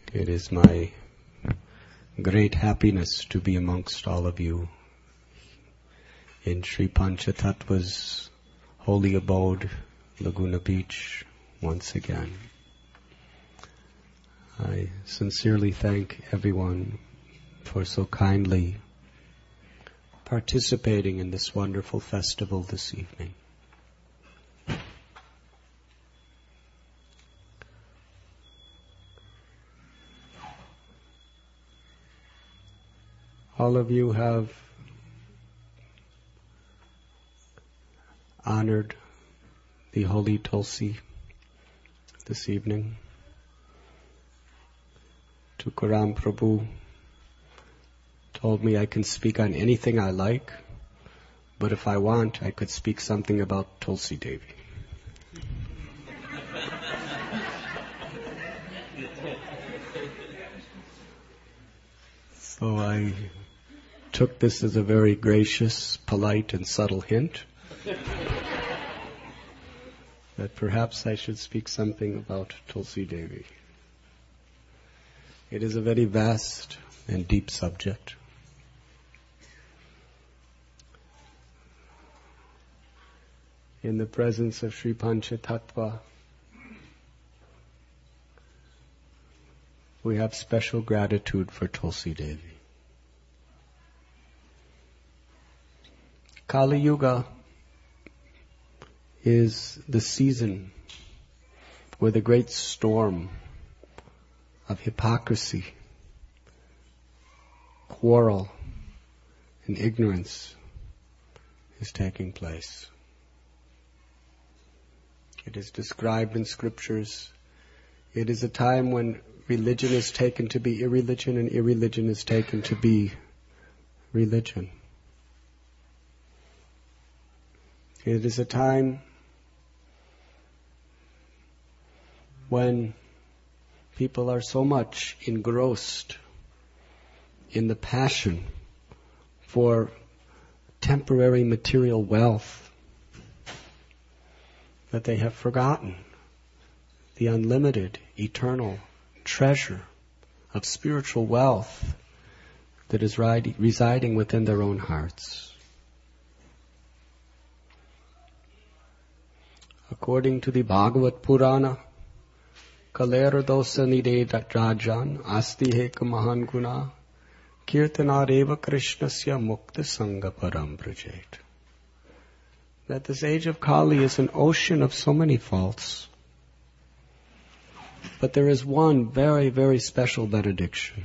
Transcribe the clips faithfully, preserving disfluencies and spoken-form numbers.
It is my great happiness to be amongst all of you in Sri Panchatattva's holy abode, Laguna Beach, once again. I sincerely thank everyone for so kindly participating in this wonderful festival this evening. All of you have honored the holy Tulsi this evening. Tukaram Prabhu told me I can speak on anything I like, but if I want, I could speak something about Tulsi Devi. So I took this as a very gracious, polite, and subtle hint that perhaps I should speak something about Tulsi Devi. It is a very vast and deep subject. In the presence of Sri Panchatattva, we have special gratitude for Tulsi Devi. Kali Yuga is the season where the great storm of hypocrisy, quarrel, and ignorance is taking place. It is described in scriptures. It is a time when religion is taken to be irreligion and irreligion is taken to be religion. It is a time when people are so much engrossed in the passion for temporary material wealth that they have forgotten the unlimited, eternal treasure of spiritual wealth that is residing within their own hearts. According to the Bhagavad Purana, Kalera dosa nide rajan asti heka mahan guna kirtanareva krishnasya mukta sangha param brajet. That this age of Kali is an ocean of so many faults. But there is one very, very special benediction.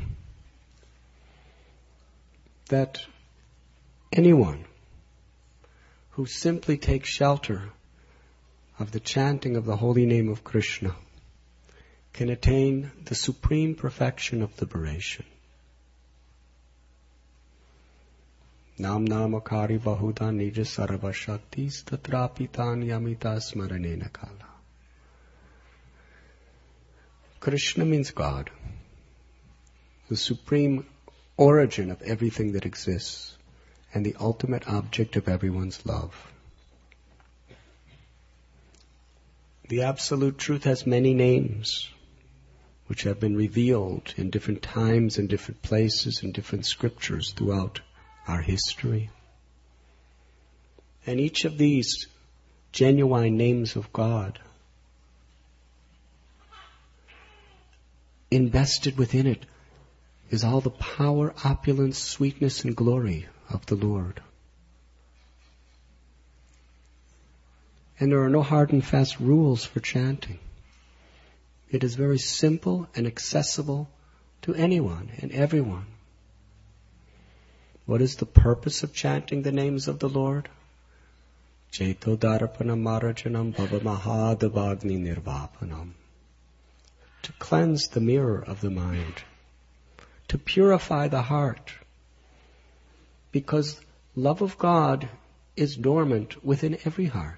That anyone who simply takes shelter of the chanting of the holy name of Krishna can attain the supreme perfection of liberation. Nam namakari bahuda nija sarva shaktis tatrapitan yamita smaranena kala. Krishna means God, the supreme origin of everything that exists and the ultimate object of everyone's love. The Absolute Truth has many names which have been revealed in different times and different places and different scriptures throughout our history. And each of these genuine names of God, invested within it is all the power, opulence, sweetness, and glory of the Lord. And there are no hard and fast rules for chanting. It is very simple and accessible to anyone and everyone. What is the purpose of chanting the names of the Lord? Cheto darapanam marajanam bhava mahadavagni nirvapanam. To cleanse the mirror of the mind. To purify the heart. Because love of God is dormant within every heart.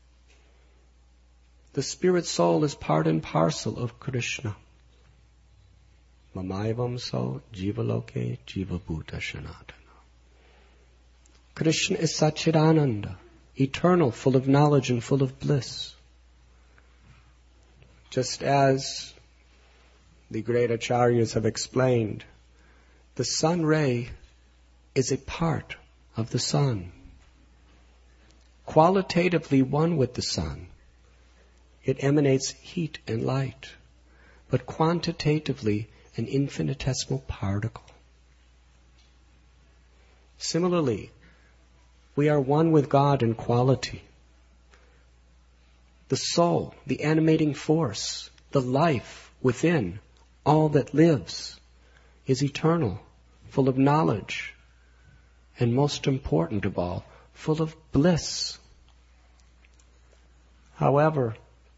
The spirit soul is part and parcel of Krishna. Mamaivam so jivaloke jivabhuta shanatana. Krishna is Satchidananda, eternal, full of knowledge and full of bliss. Just as the great acharyas have explained, the sun ray is a part of the sun. Qualitatively one with the sun. It emanates heat and light, but quantitatively an infinitesimal particle. Similarly, we are one with God in quality. The soul, the animating force, the life within, all that lives, is eternal, full of knowledge, and most important of all, full of bliss. However,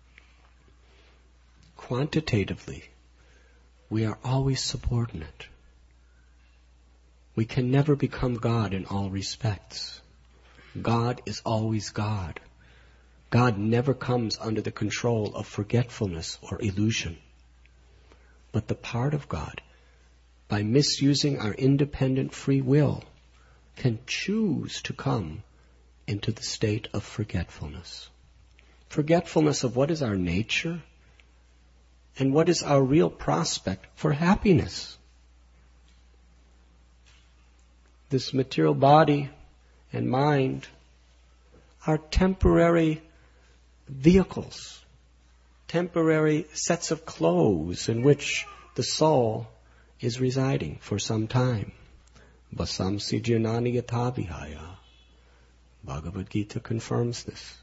quantitatively, we are always subordinate. We can never become God in all respects. God is always God. God never comes under the control of forgetfulness or illusion. But the part of God, by misusing our independent free will, can choose to come into the state of forgetfulness. Forgetfulness of what is our nature and what is our real prospect for happiness. This material body and mind are temporary vehicles, temporary sets of clothes in which the soul is residing for some time. Vasamsi janani yatha vihaya. Bhagavad Gita confirms this.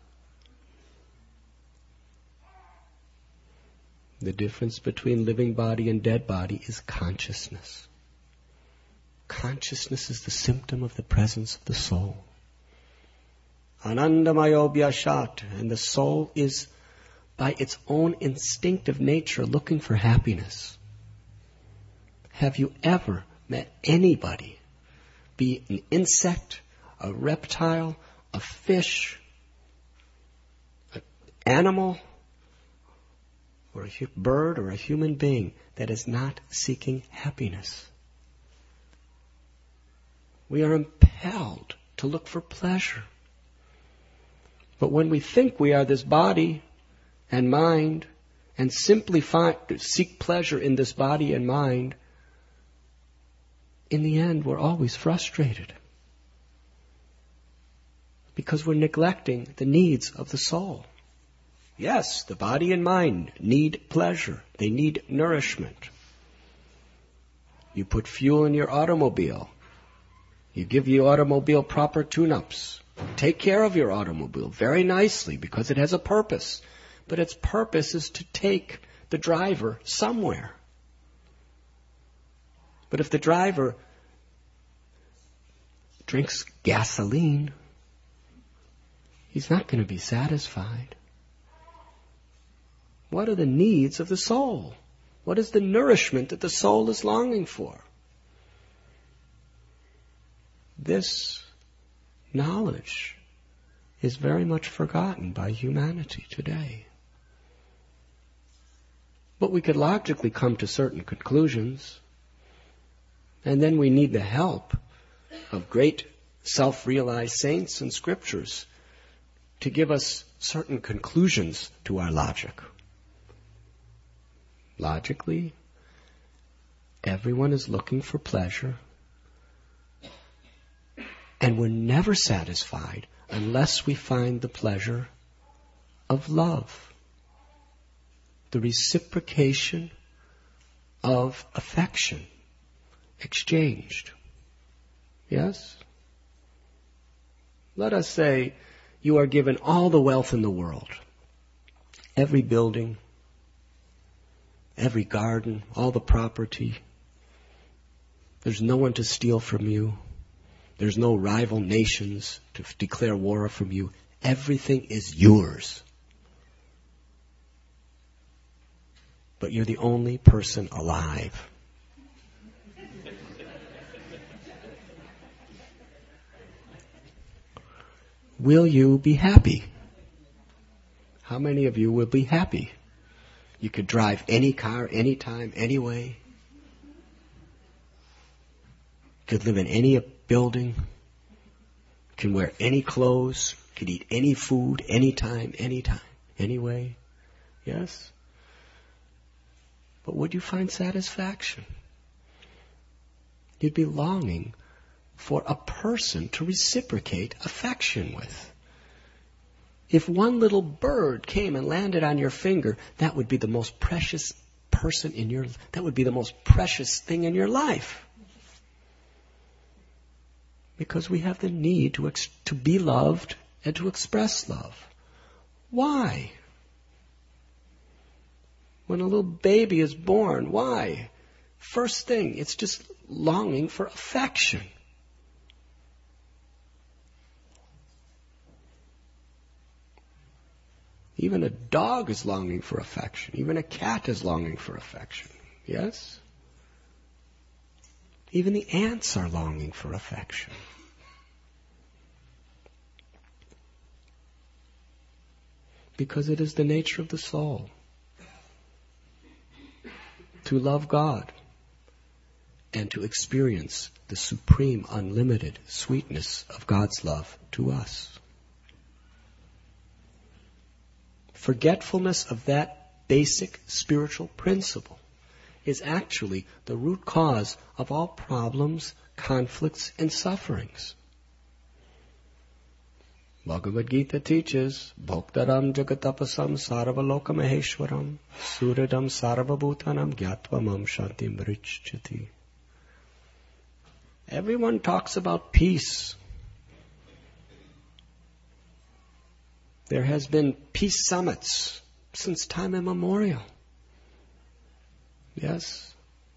The difference between living body and dead body is consciousness. Consciousness is the symptom of the presence of the soul. Anandamayo vyashat, and the soul is by its own instinctive nature looking for happiness. Have you ever met anybody, be it an insect, a reptile, a fish, an animal, or a bird or a human being that is not seeking happiness? We are impelled to look for pleasure. But when we think we are this body and mind and simply find, seek pleasure in this body and mind, in the end we're always frustrated. Because we're neglecting the needs of the soul. Yes, the body and mind need pleasure. They need nourishment. You put fuel in your automobile. You give your automobile proper tune-ups. Take care of your automobile very nicely because it has a purpose. But its purpose is to take the driver somewhere. But if the driver drinks gasoline, he's not going to be satisfied. What are the needs of the soul? What is the nourishment that the soul is longing for? This knowledge is very much forgotten by humanity today. But we could logically come to certain conclusions, and then we need the help of great self-realized saints and scriptures to give us certain conclusions to our logic. Logically, everyone is looking for pleasure, and we're never satisfied unless we find the pleasure of love, the reciprocation of affection exchanged. Yes? Let us say you are given all the wealth in the world, every building, every garden, all the property. There's no one to steal from you. There's no rival nations to f- declare war from you. Everything is yours. But you're the only person alive. Will you be happy? How many of you will be happy? You could drive any car, anytime, anyway. Could live in any building. Can wear any clothes. Could eat any food, anytime, anytime, anyway. Yes? But would you find satisfaction? You'd be longing for a person to reciprocate affection with. If one little bird came and landed on your finger, that would be the most precious person in your, that would be the most precious thing in your life. Because we have the need to, ex- to be loved and to express love. Why? When a little baby is born, why? First thing, it's just longing for affection. Even a dog is longing for affection. Even a cat is longing for affection. Yes? Even the ants are longing for affection. Because it is the nature of the soul to love God and to experience the supreme, unlimited sweetness of God's love to us. Forgetfulness of that basic spiritual principle is actually the root cause of all problems, conflicts, and sufferings. Bhagavad Gita teaches, Bhoktaram jagatapasam sarvaloka maheshwaram suradam sarvabhutanam gyatva mam shantim vrichchati. Everyone talks about peace. There has been peace summits since time immemorial. Yes.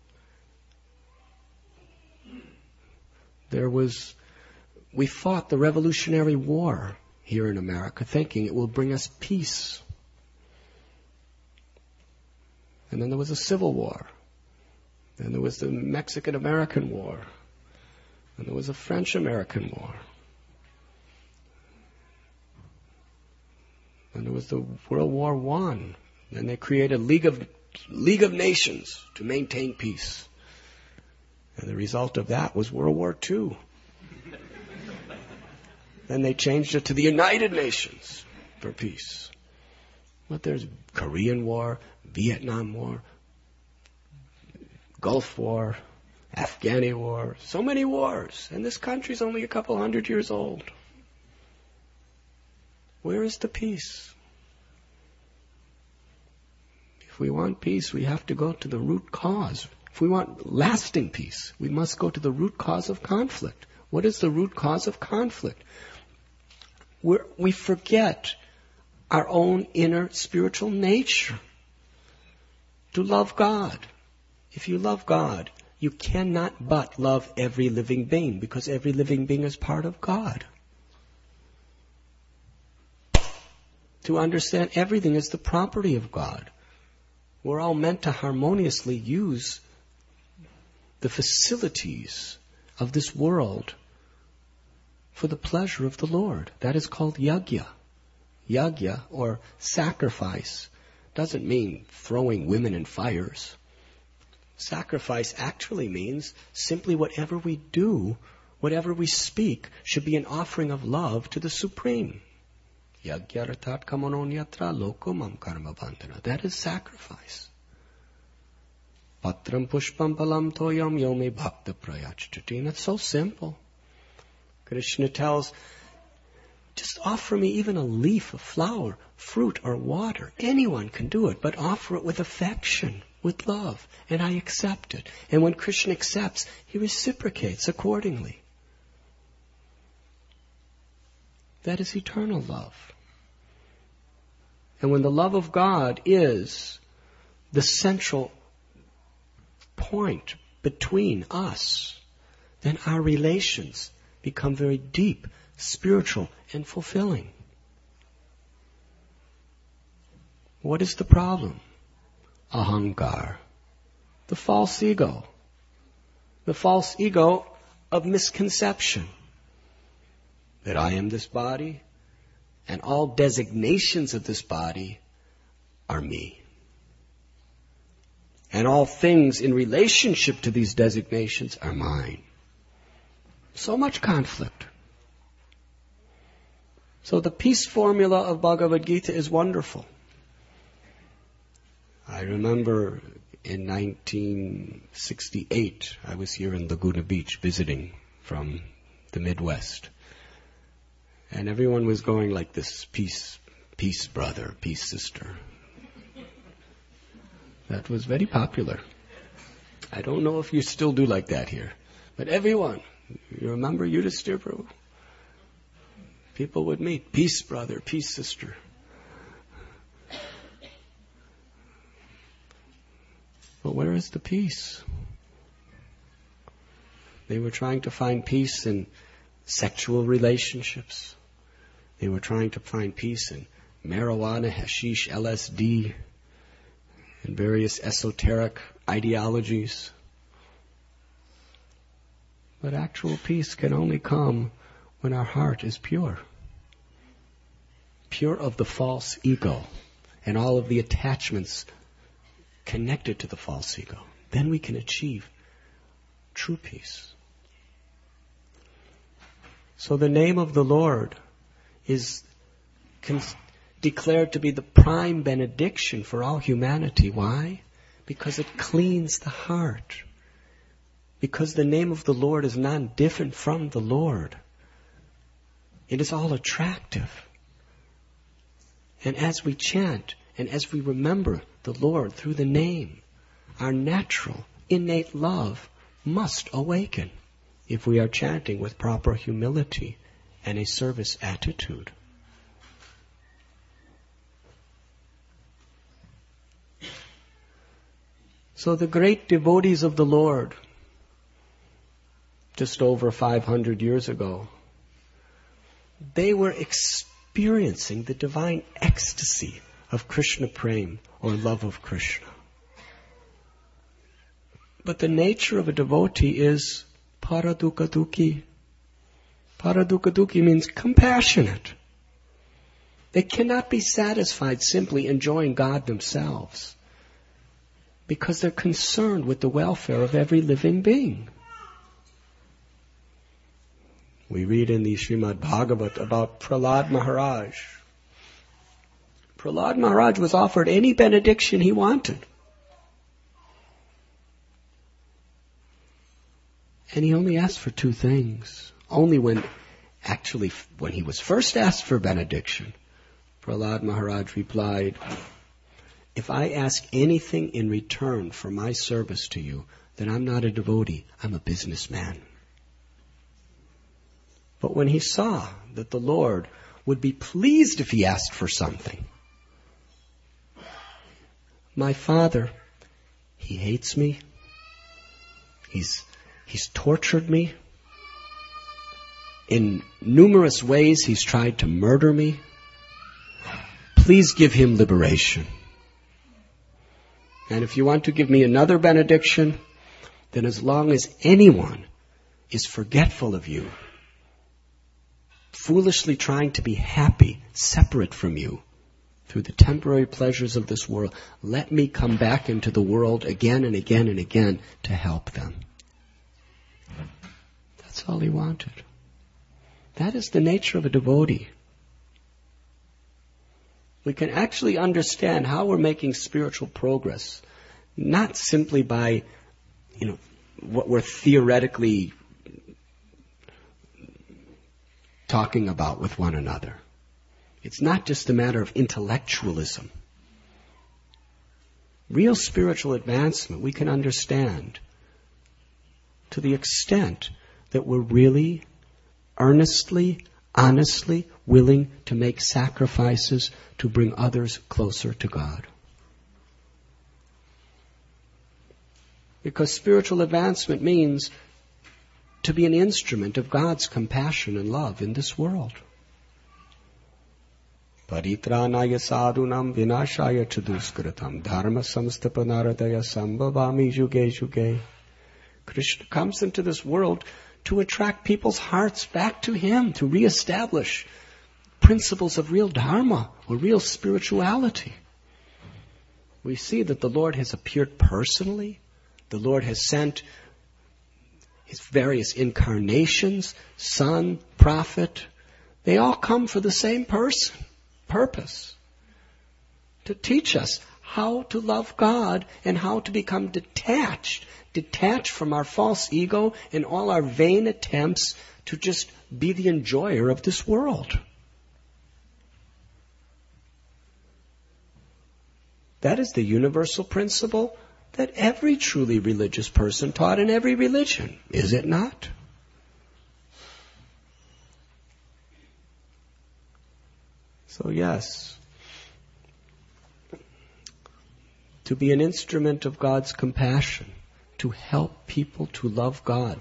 There was, we fought the Revolutionary War here in America thinking it will bring us peace. And then there was a Civil War. Then there was the Mexican-American War. And there was a French-American War. And there was the World War One. Then they created a League of League of Nations to maintain peace. And the result of that was World War Two. Then they changed it to the United Nations for peace. But there's Korean War, Vietnam War, Gulf War, Afghani War, so many wars. And this country's only a couple hundred years old. Where is the peace? If we want peace, we have to go to the root cause. If we want lasting peace, we must go to the root cause of conflict. What is the root cause of conflict? We're, we forget our own inner spiritual nature to love God. If you love God, you cannot but love every living being, because every living being is part of God. To understand everything is the property of God. We're all meant to harmoniously use the facilities of this world for the pleasure of the Lord. That is called yajna. Yajna, or sacrifice, doesn't mean throwing women in fires. Sacrifice actually means simply whatever we do, whatever we speak, should be an offering of love to the Supreme. That is sacrifice. Patram pushpam palam toyam yomi bhakta prayachchati. That's so simple. Krishna tells, just offer me even a leaf, a flower, fruit, or water. Anyone can do it, but offer it with affection, with love, and I accept it. And when Krishna accepts, he reciprocates accordingly. That is eternal love. And when the love of God is the central point between us, then our relations become very deep, spiritual, and fulfilling. What is the problem? Ahankar, the false ego. The false ego of misconception. That I am this body, and all designations of this body are me. And all things in relationship to these designations are mine. So much conflict. So the peace formula of Bhagavad Gita is wonderful. I remember in nineteen sixty-eight, I was here in Laguna Beach visiting from the Midwest. And everyone was going like this, peace, peace brother, peace sister. That was very popular. I don't know if you still do like that here. But everyone, you remember Yudhisthira Prabhu? People would meet, peace brother, peace sister. But where is the peace? They were trying to find peace in sexual relationships. They were trying to find peace in marijuana, hashish, L S D, and various esoteric ideologies. But actual peace can only come when our heart is pure. Pure of the false ego and all of the attachments connected to the false ego. Then we can achieve true peace. So the name of the Lord is con- declared to be the prime benediction for all humanity. Why? Because it cleans the heart. Because the name of the Lord is not different from the Lord. It is all attractive. And as we chant and as we remember the Lord through the name, our natural, innate love must awaken if we are chanting with proper humility and a service attitude. So the great devotees of the Lord, just over five hundred years ago, they were experiencing the divine ecstasy of Krishna Prem, or love of Krishna. But the nature of a devotee is paradukha-dukhi. Paradukha-dukhi means compassionate. They cannot be satisfied simply enjoying God themselves, because they're concerned with the welfare of every living being. We read in the Srimad Bhagavat about Prahlad Maharaj. Prahlad Maharaj was offered any benediction he wanted. And he only asked for two things. Only when, actually, when he was first asked for benediction, Prahlad Maharaj replied, if I ask anything in return for my service to you, then I'm not a devotee, I'm a businessman. But when he saw that the Lord would be pleased if he asked for something, my father, he hates me, he's, he's tortured me, in numerous ways he's tried to murder me, please give him liberation. And if you want to give me another benediction, then as long as anyone is forgetful of you, foolishly trying to be happy, separate from you, through the temporary pleasures of this world, let me come back into the world again and again and again to help them. That's all he wanted. That is the nature of a devotee. We can actually understand how we're making spiritual progress, not simply by, you know, what we're theoretically talking about with one another. It's not just a matter of intellectualism. Real spiritual advancement we can understand to the extent that we're really, earnestly, honestly willing to make sacrifices to bring others closer to God. Because spiritual advancement means to be an instrument of God's compassion and love in this world. Paritranaya sadhunam vinashaya chaduskritam dharma samstapanaradaya sambhavami juge juge. Krishna comes into this world to attract people's hearts back to Him, to reestablish principles of real dharma or real spirituality. We see that the Lord has appeared personally. The Lord has sent His various incarnations, Son, Prophet. They all come for the same person, purpose, to teach us how to love God and how to become detached, detached from our false ego and all our vain attempts to just be the enjoyer of this world. That is the universal principle that every truly religious person taught in every religion, is it not? So yes, to be an instrument of God's compassion, to help people to love God,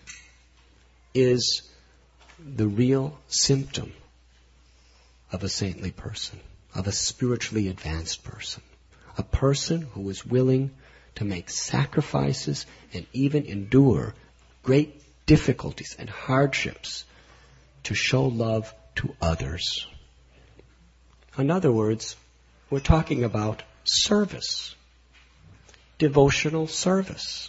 is the real symptom of a saintly person, of a spiritually advanced person. A person who is willing to make sacrifices and even endure great difficulties and hardships to show love to others. In other words, we're talking about service, devotional service.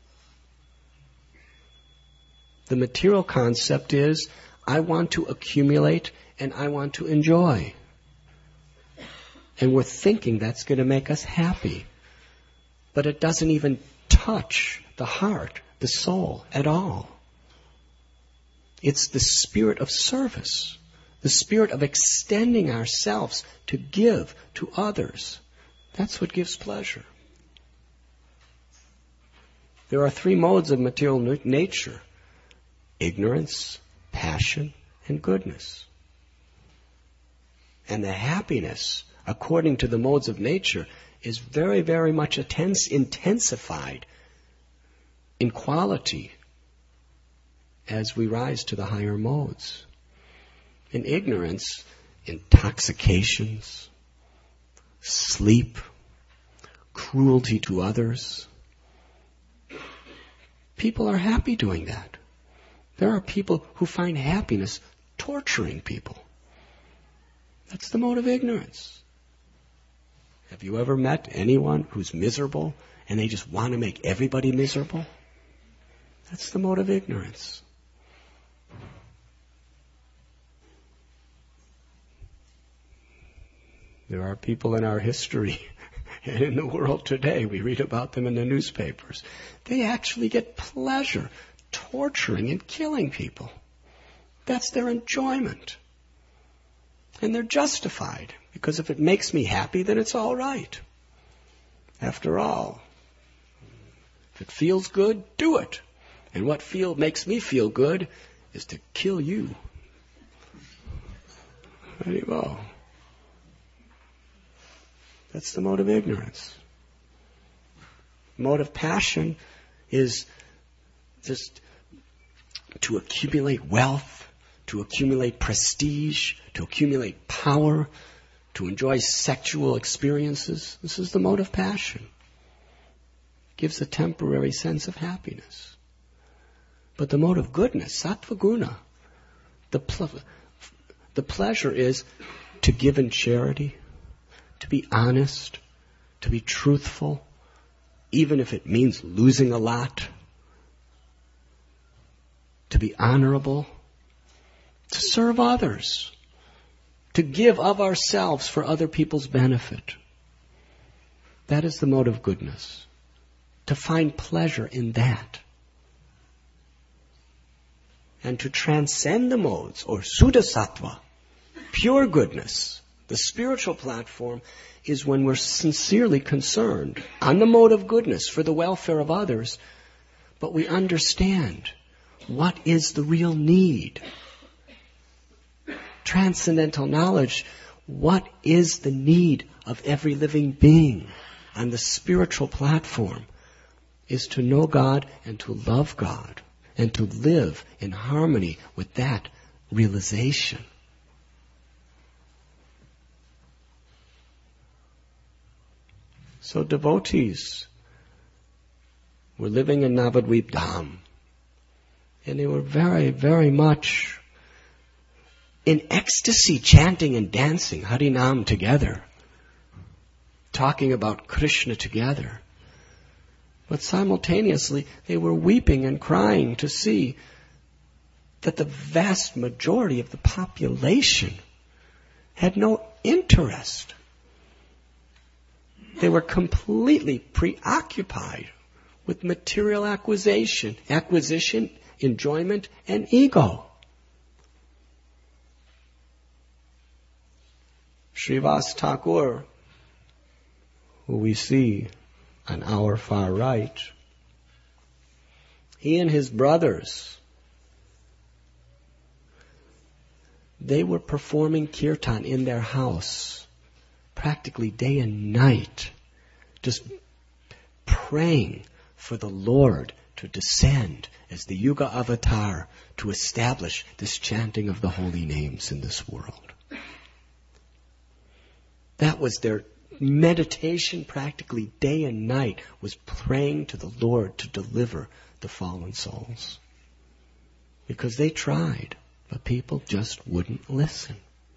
The material concept is, I want to accumulate and I want to enjoy. And we're thinking that's going to make us happy. But it doesn't even touch the heart, the soul at all. It's the spirit of service, the spirit of extending ourselves to give to others. That's what gives pleasure. There are three modes of material nature: ignorance, passion, and goodness. And the happiness, according to the modes of nature, is very, very much intensified in quality as we rise to the higher modes. In ignorance, intoxications, sleep, cruelty to others. People are happy doing that. There are people who find happiness torturing people. That's the mode of ignorance. Have you ever met anyone who's miserable and they just want to make everybody miserable? That's the mode of ignorance. There are people in our history and in the world today, we read about them in the newspapers. They actually get pleasure torturing and killing people. That's their enjoyment. And they're justified, because if it makes me happy, then it's all right. After all, if it feels good, do it. And what feel makes me feel good is to kill you. There you go. That's the mode of ignorance. Mode of passion is just to accumulate wealth, to accumulate prestige, to accumulate power, to enjoy sexual experiences. This is the mode of passion. It gives a temporary sense of happiness. But the mode of goodness, sattva guna, the, ple- the pleasure is to give in charity, to be honest, to be truthful, even if it means losing a lot, to be honorable, to serve others, to give of ourselves for other people's benefit. That is the mode of goodness. To find pleasure in that. And to transcend the modes, or suddha-sattva, pure goodness, the spiritual platform, is when we're sincerely concerned on the mode of goodness for the welfare of others, but we understand what is the real need. Transcendental knowledge, what is the need of every living being on the spiritual platform, is to know God and to love God and to live in harmony with that realization. So devotees were living in Navadvip Dham, and they were very, very much in ecstasy, chanting and dancing Harinam together, talking about Krishna together. But simultaneously, they were weeping and crying to see that the vast majority of the population had no interest. They were completely preoccupied with material acquisition, acquisition, enjoyment, and ego. Srivas Thakur, who we see on our far right, he and his brothers, they were performing kirtan in their house, practically day and night, just praying for the Lord to descend as the Yuga Avatar to establish this chanting of the holy names in this world. That was their meditation, practically day and night, was praying to the Lord to deliver the fallen souls. Because they tried, but people just wouldn't listen.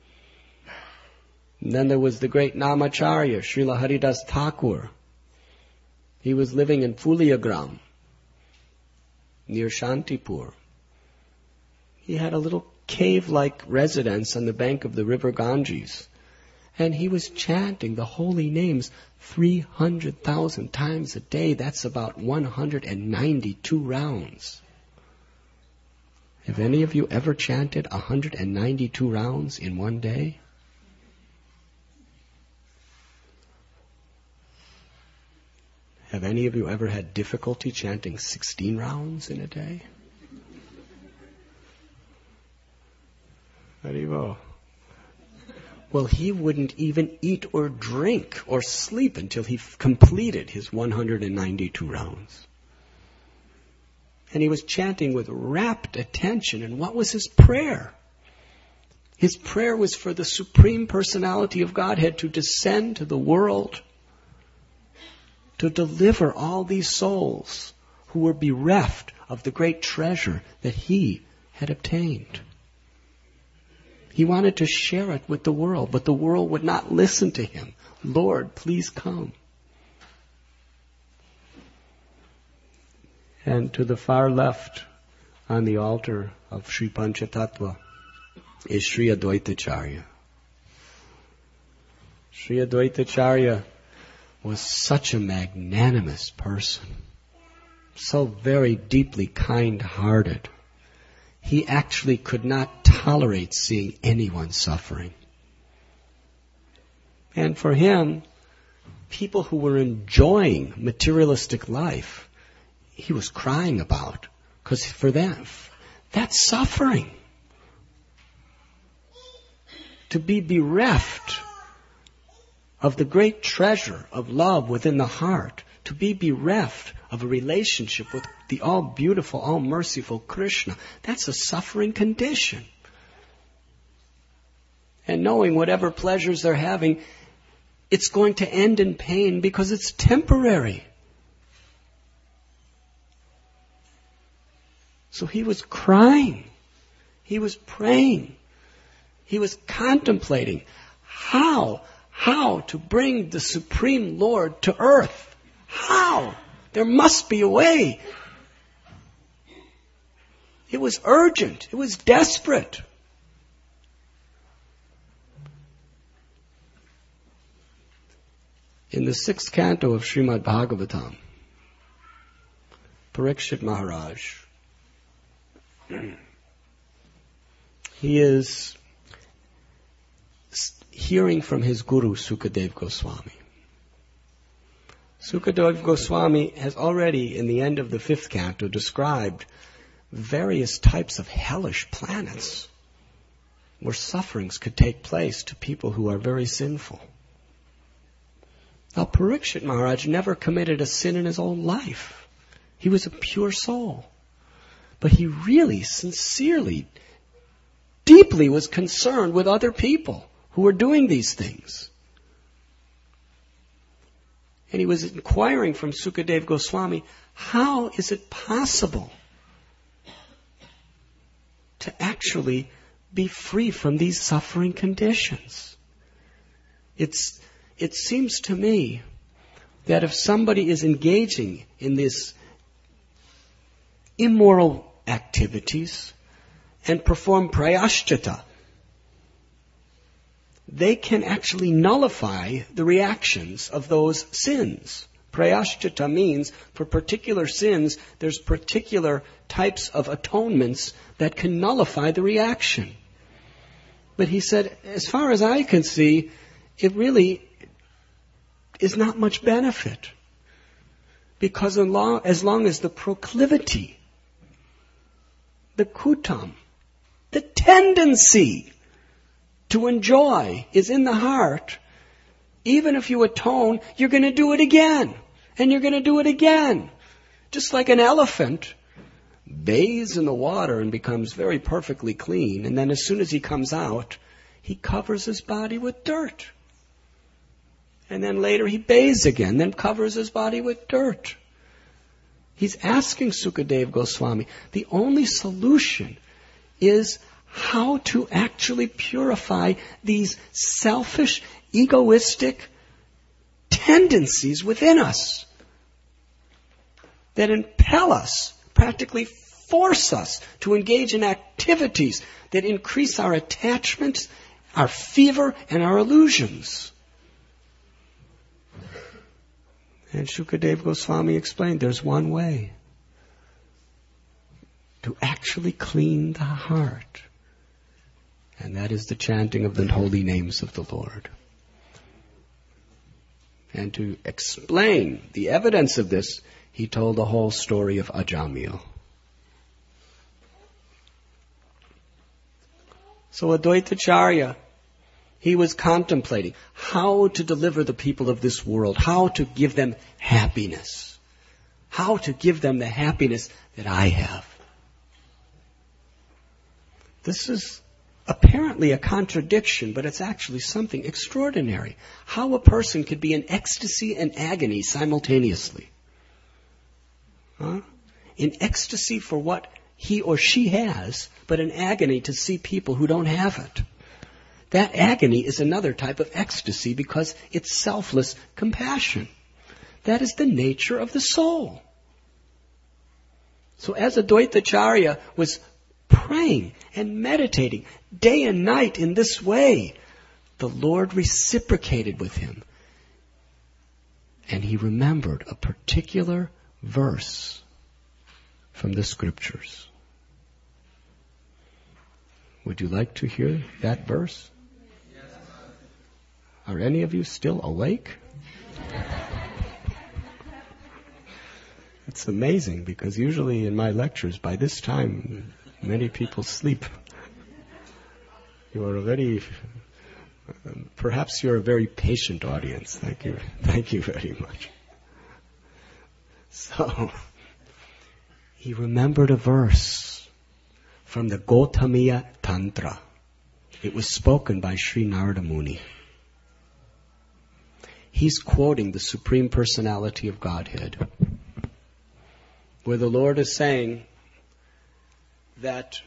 And then there was the great Namacharya, Srila Haridas Thakur. He was living in Fuliagram, near Shantipur. He had a little cave-like residence on the bank of the river Ganges. And he was chanting the holy names three hundred thousand times a day. That's about one hundred ninety-two rounds. Have any of you ever chanted one hundred ninety-two rounds in one day? Have any of you ever had difficulty chanting sixteen rounds in a day? Haribo. Well, he wouldn't even eat or drink or sleep until he f- completed his one hundred ninety-two rounds. And he was chanting with rapt attention. And what was his prayer? His prayer was for the Supreme Personality of Godhead to descend to the world, to deliver all these souls who were bereft of the great treasure that he had obtained. He wanted to share it with the world, but the world would not listen to him. Lord, please come. And to the far left on the altar of Sri Panchatattva is Sri Advaitacharya. Sri Advaitacharya was such a magnanimous person, so very deeply kind-hearted. He actually could not tolerate seeing anyone suffering. And for him, people who were enjoying materialistic life, he was crying about. Because for them, that's suffering. To be bereft of the great treasure of love within the heart, to be bereft of a relationship with the all-beautiful, all-merciful Krishna, that's a suffering condition. And knowing whatever pleasures they're having, it's going to end in pain because it's temporary. So he was crying. He was praying. He was contemplating how, how to bring the Supreme Lord to earth. How? There must be a way. It was urgent. It was desperate. In the sixth canto of Srimad Bhagavatam, Parikshit Maharaj, he is hearing from his guru, Sukadev Goswami. Sukadev Goswami has already, in the end of the fifth canto, described various types of hellish planets where sufferings could take place to people who are very sinful. Now, Parikshit Maharaj never committed a sin in his own life. He was a pure soul. But he really, sincerely, deeply was concerned with other people who were doing these things. And he was inquiring from Sukadev Goswami, how is it possible to actually be free from these suffering conditions? It's, it seems to me that if somebody is engaging in this immoral activities and perform prayashchita, they can actually nullify the reactions of those sins. Prayashchita means for particular sins, there's particular types of atonements that can nullify the reaction. But he said, as far as I can see, it really is not much benefit. Because as long, as long as the proclivity, the kutam, the tendency to enjoy is in the heart, even if you atone, you're going to do it again. And you're going to do it again. Just like an elephant bathes in the water and becomes very perfectly clean. And then as soon as he comes out, he covers his body with dirt. And then later he bathes again, then covers his body with dirt. He's asking Sukadeva Goswami, the only solution is how to actually purify these selfish, egoistic tendencies within us that impel us, practically force us to engage in activities that increase our attachments, our fever, and our illusions. And Shukadeva Goswami explained there's one way to actually clean the heart. And that is the chanting of the holy names of the Lord. And to explain the evidence of this, he told the whole story of Ajamil. So Advaitacharya, he was contemplating how to deliver the people of this world, how to give them happiness, how to give them the happiness that I have. This is apparently a contradiction, but it's actually something extraordinary. How a person could be in ecstasy and agony simultaneously. Huh? In ecstasy for what he or she has, but in agony to see people who don't have it. That agony is another type of ecstasy because it's selfless compassion. That is the nature of the soul. So as Advaitacharya was praying and meditating day and night in this way, the Lord reciprocated with him. And he remembered a particular verse from the scriptures. Would you like to hear that verse? Are any of you still awake? It's amazing because usually in my lectures by this time many people sleep. You are a very, perhaps you're a very patient audience. Thank you. Thank you very much. So, he remembered a verse from the Gautamiya Tantra. It was spoken by Sri Narada Muni. He's quoting the Supreme Personality of Godhead, where the Lord is saying that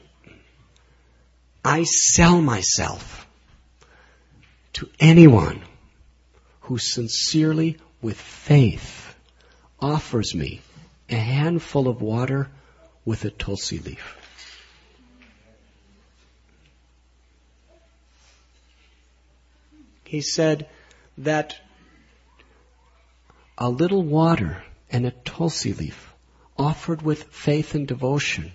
I sell myself to anyone who sincerely, with faith, offers me a handful of water with a tulsi leaf. He said that a little water and a tulsi leaf offered with faith and devotion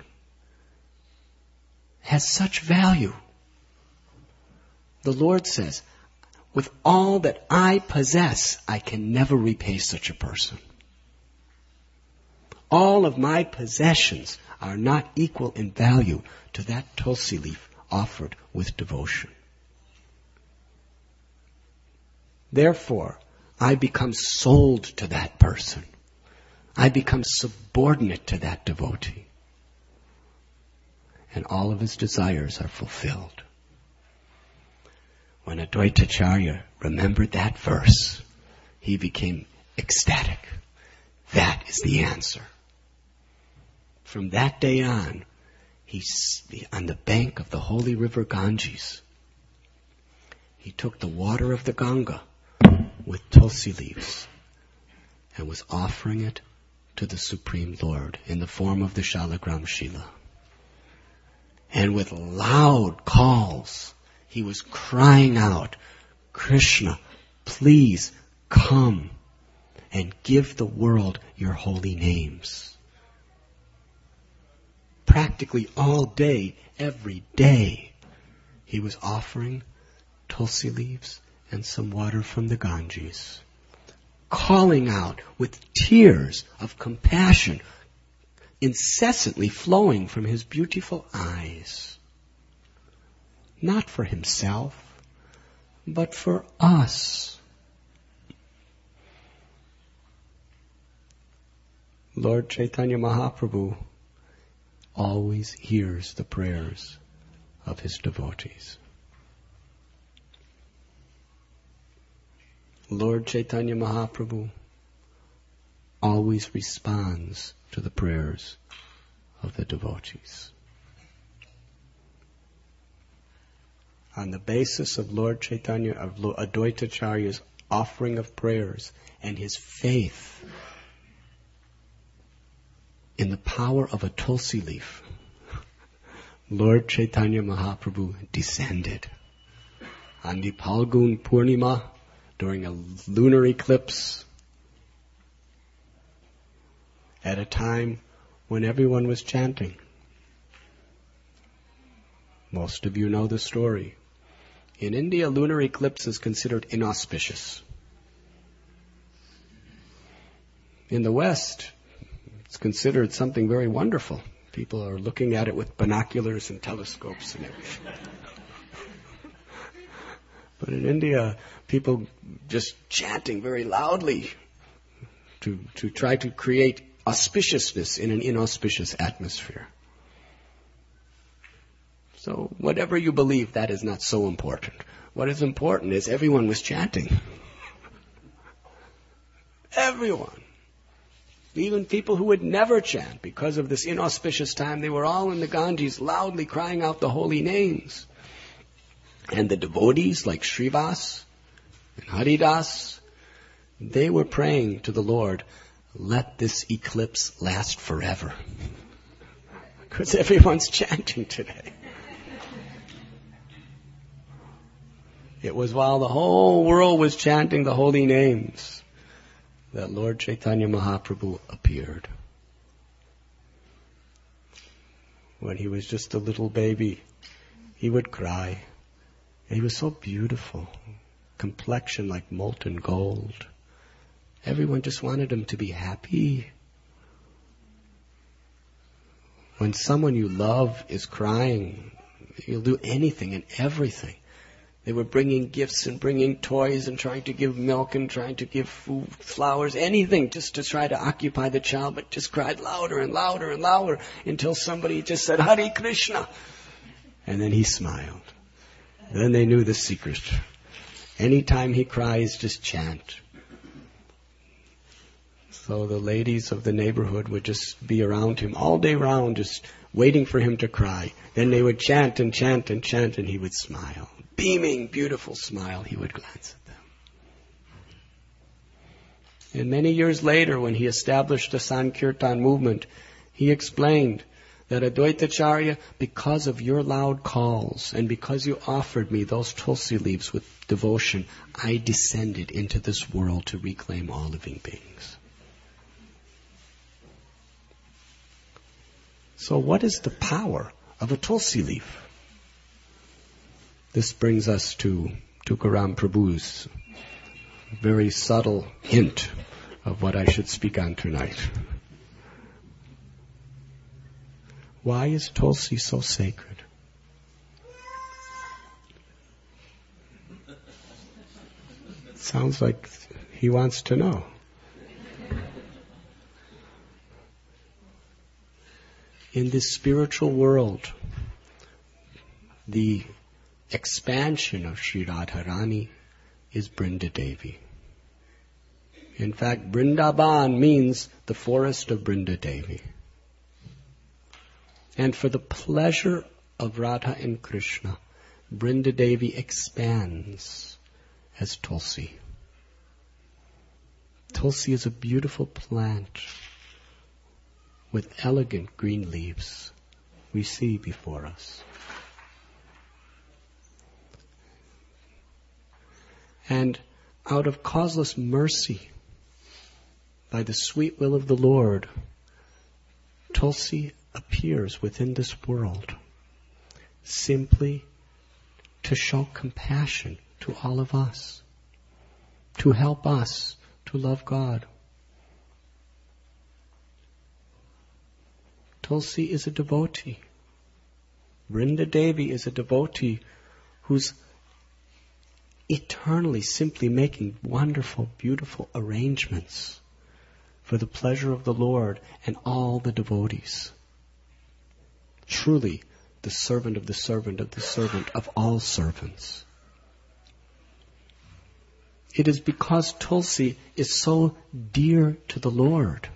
has such value. The Lord says, with all that I possess, I can never repay such a person. All of my possessions are not equal in value to that tulsi leaf offered with devotion. Therefore, I become sold to that person. I become subordinate to that devotee. And all of his desires are fulfilled. When Advaitacharya remembered that verse, he became ecstatic. That is the answer. From that day on, he's on the bank of the holy river Ganges. He took the water of the Ganga with tulsi leaves and was offering it to the Supreme Lord in the form of the Shalagram Shila. And with loud calls, he was crying out Krishna, please come and give the world your holy names. Practically all day, every day, he was offering tulsi leaves and some water from the Ganges, calling out with tears of compassion incessantly flowing from his beautiful eyes, not for himself, but for us. Lord Chaitanya Mahaprabhu always hears the prayers of his devotees. Lord Chaitanya Mahaprabhu always responds to the prayers of the devotees. On the basis of Lord Chaitanya, of Advaita Acharya's offering of prayers and his faith in the power of a tulsi leaf, Lord Chaitanya Mahaprabhu descended on the Palgun Purnima during a lunar eclipse at a time when everyone was chanting. Most of you know the story. In India, lunar eclipse is considered inauspicious. In the West, it's considered something very wonderful. People are looking at it with binoculars and telescopes and everything. But in India, people just chanting very loudly to, to try to create auspiciousness in an inauspicious atmosphere. So whatever you believe, that is not so important. What is important is everyone was chanting. Everyone. Even people who would never chant, because of this inauspicious time, they were all in the Ganges loudly crying out the holy names. And the devotees like Srivas and Haridas, they were praying to the Lord, let this eclipse last forever. Because everyone's chanting today. It was while the whole world was chanting the holy names that Lord Chaitanya Mahaprabhu appeared. When he was just a little baby, he would cry. And he was so beautiful, complexion like molten gold. Everyone just wanted him to be happy. When someone you love is crying, you'll do anything and everything. They were bringing gifts and bringing toys and trying to give milk and trying to give food, flowers, anything just to try to occupy the child, but just cried louder and louder and louder until somebody just said, Hare Krishna. And then he smiled. Then they knew the secret. Anytime he cries, just chant. So the ladies of the neighborhood would just be around him all day round, just waiting for him to cry. Then they would chant and chant and chant, and he would smile. Beaming, beautiful smile, he would glance at them. And many years later, when he established the Sankirtan movement, he explained that Advaita Acharya, because of your loud calls and because you offered me those tulsi leaves with devotion, I descended into this world to reclaim all living beings. So what is the power of a tulsi leaf? This brings us to Tukaram Prabhu's very subtle hint of what I should speak on tonight. Why is Tulsi so sacred? Sounds like he wants to know. In this spiritual world, the expansion of Sri Radharani is Brindadevi. In fact, Brindaban means the forest of Brindadevi. And for the pleasure of Radha and Krishna, Brindadevi expands as Tulsi. Tulsi is a beautiful plant with elegant green leaves we see before us. And out of causeless mercy, by the sweet will of the Lord, Tulsi appears within this world simply to show compassion to all of us, to help us to love God. Tulsi is a devotee. Vrinda Devi is a devotee who's eternally simply making wonderful, beautiful arrangements for the pleasure of the Lord and all the devotees. Truly, the servant of the servant of the servant of all servants. It is because Tulsi is so dear to the Lord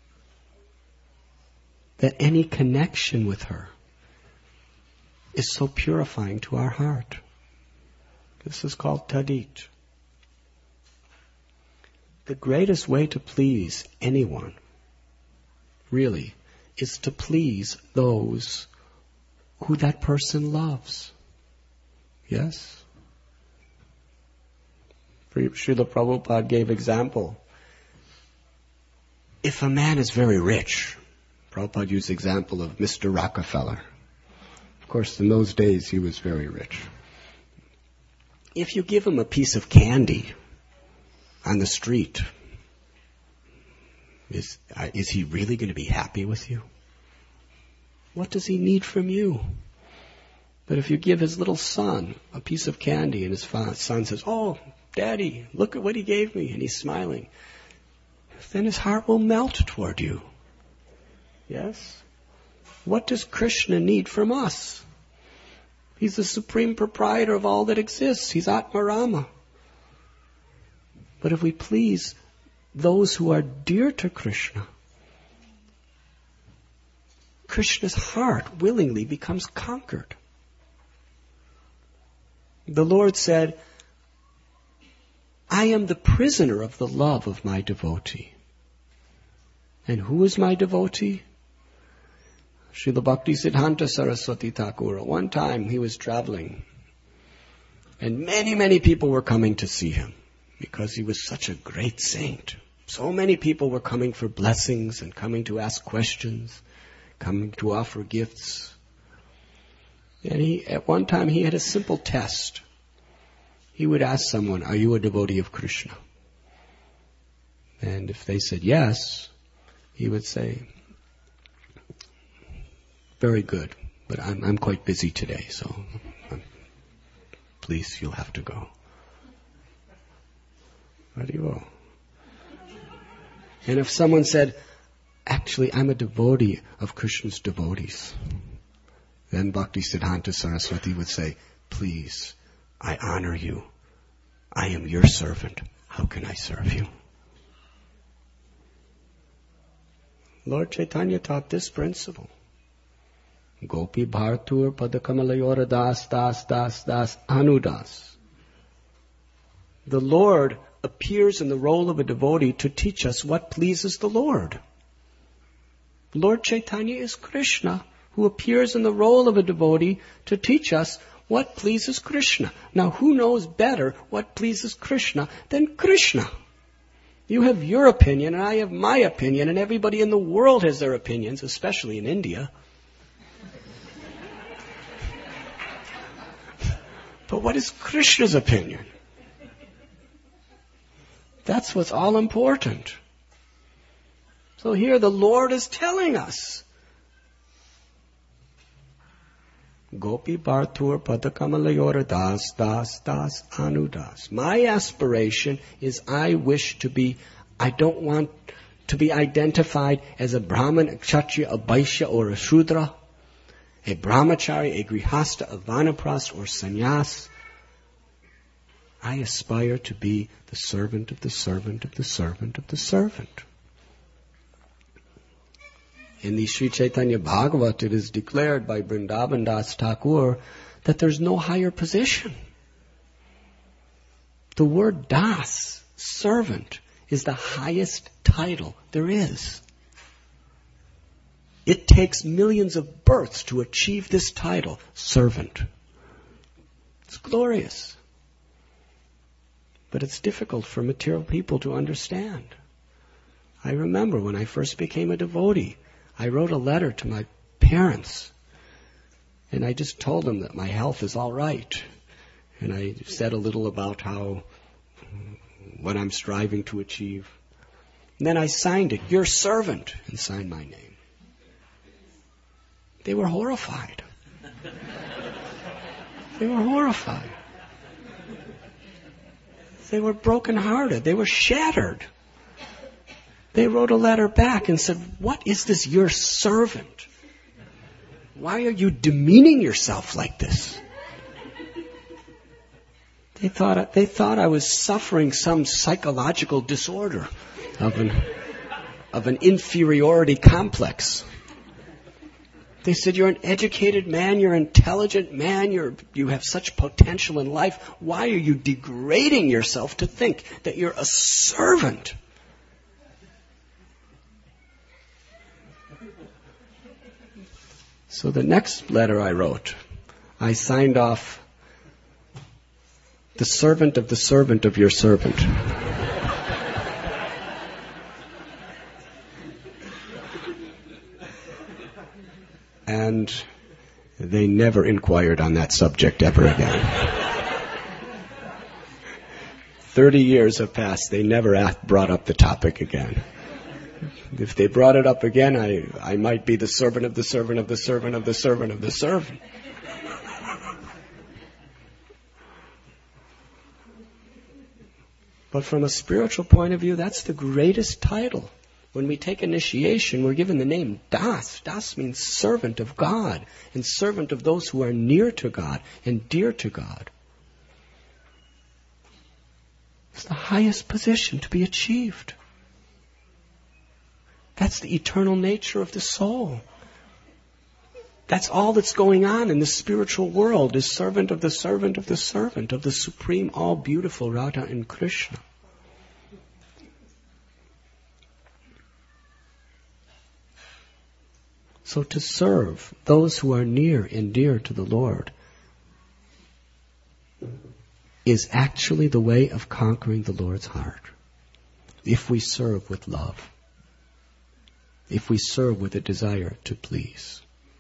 that any connection with her is so purifying to our heart. This is called tadit. The greatest way to please anyone, really, is to please those who that person loves. Yes? Srila Prabhupada gave example. If a man is very rich, Prabhupada used the example of Mister Rockefeller. Of course, in those days he was very rich. If you give him a piece of candy on the street, is, uh, is he really going to be happy with you? What does he need from you? But if you give his little son a piece of candy and his son says, "Oh, Daddy, look at what he gave me," and he's smiling, then his heart will melt toward you. Yes? What does Krishna need from us? He's the supreme proprietor of all that exists. He's Atmarama. But if we please those who are dear to Krishna, Krishna's heart willingly becomes conquered. The Lord said, "I am the prisoner of the love of my devotee." And who is my devotee? Srila Bhaktisiddhanta Saraswati Thakur. One time he was traveling, and many, many people were coming to see him because he was such a great saint. So many people were coming for blessings and coming to ask questions, coming to offer gifts. And he, at one time he had a simple test. He would ask someone, "Are you a devotee of Krishna?" And if they said yes, he would say, "Very good, but I'm, I'm quite busy today, so um, please, you'll have to go." Haribol. And if someone said, "Actually, I'm a devotee of Krishna's devotees," then Bhaktisiddhanta Saraswati would say, "Please, I honor you. I am your servant. How can I serve you?" Lord Chaitanya taught this principle. Gopi Bhartur Padakamalayora Das Das Das Das Anudas. The Lord appears in the role of a devotee to teach us what pleases the Lord. Lord Chaitanya is Krishna, who appears in the role of a devotee to teach us what pleases Krishna. Now, who knows better what pleases Krishna than Krishna? You have your opinion, and I have my opinion, and everybody in the world has their opinions, especially in India. But what is Krishna's opinion? That's what's all important. So here the Lord is telling us, Gopi Bhartur Padakamalayora Das Das Das Anudas. My aspiration is I wish to be, I don't want to be identified as a Brahman, a Kshatriya, a Vaishya, or a Shudra, a Brahmachari, a Grihasta, a Vanaprastha, or Sannyas. I aspire to be the servant of the servant of the servant of the servant. In the Sri Chaitanya Bhagavat, it is declared by Vrindavan Das Thakur that there's no higher position. The word Das, servant, is the highest title there is. It takes millions of births to achieve this title, servant. It's glorious. but it's difficult for material people to understand. I remember when I first became a devotee, I wrote a letter to my parents, and I just told them that my health is all right. And I said a little about how, what I'm striving to achieve. And then I signed it, your servant, and signed my name. They were horrified. They were horrified. They were brokenhearted. They were shattered. They wrote a letter back and said, what is this, your servant? Why are you demeaning yourself like this? They thought, they thought I was suffering some psychological disorder of an, of an inferiority complex. They said, you're an educated man, you're an intelligent man, you're, you have such potential in life. Why are you degrading yourself to think that you're a servant? So the next letter I wrote, I signed off, the servant of the servant of your servant. And they never inquired on that subject ever again. Thirty years have passed. They never asked, brought up the topic again. If they brought it up again, I, I might be the servant of the servant of the servant of the servant of the servant. But from a spiritual point of view, that's the greatest title. When we take initiation, we're given the name Das. Das means servant of God and servant of those who are near to God and dear to God. It's the highest position to be achieved. That's the eternal nature of the soul. That's all that's going on in the spiritual world, is servant of the servant of the servant of the supreme, all-beautiful Radha and Krishna. So to serve those who are near and dear to the Lord is actually the way of conquering the Lord's heart. If we serve with love. If we serve with a desire to please.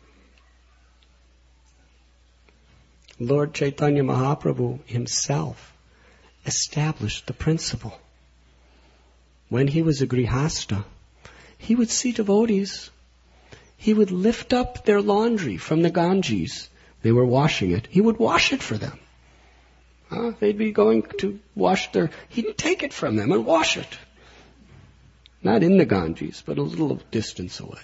Lord Chaitanya Mahaprabhu himself established the principle. When he was a Grihastha, he would see devotees. He would lift up their laundry from the Ganges. They were washing it. He would wash it for them. Huh? They'd be going to wash their... He'd take it from them and wash it. Not in the Ganges, but a little distance away.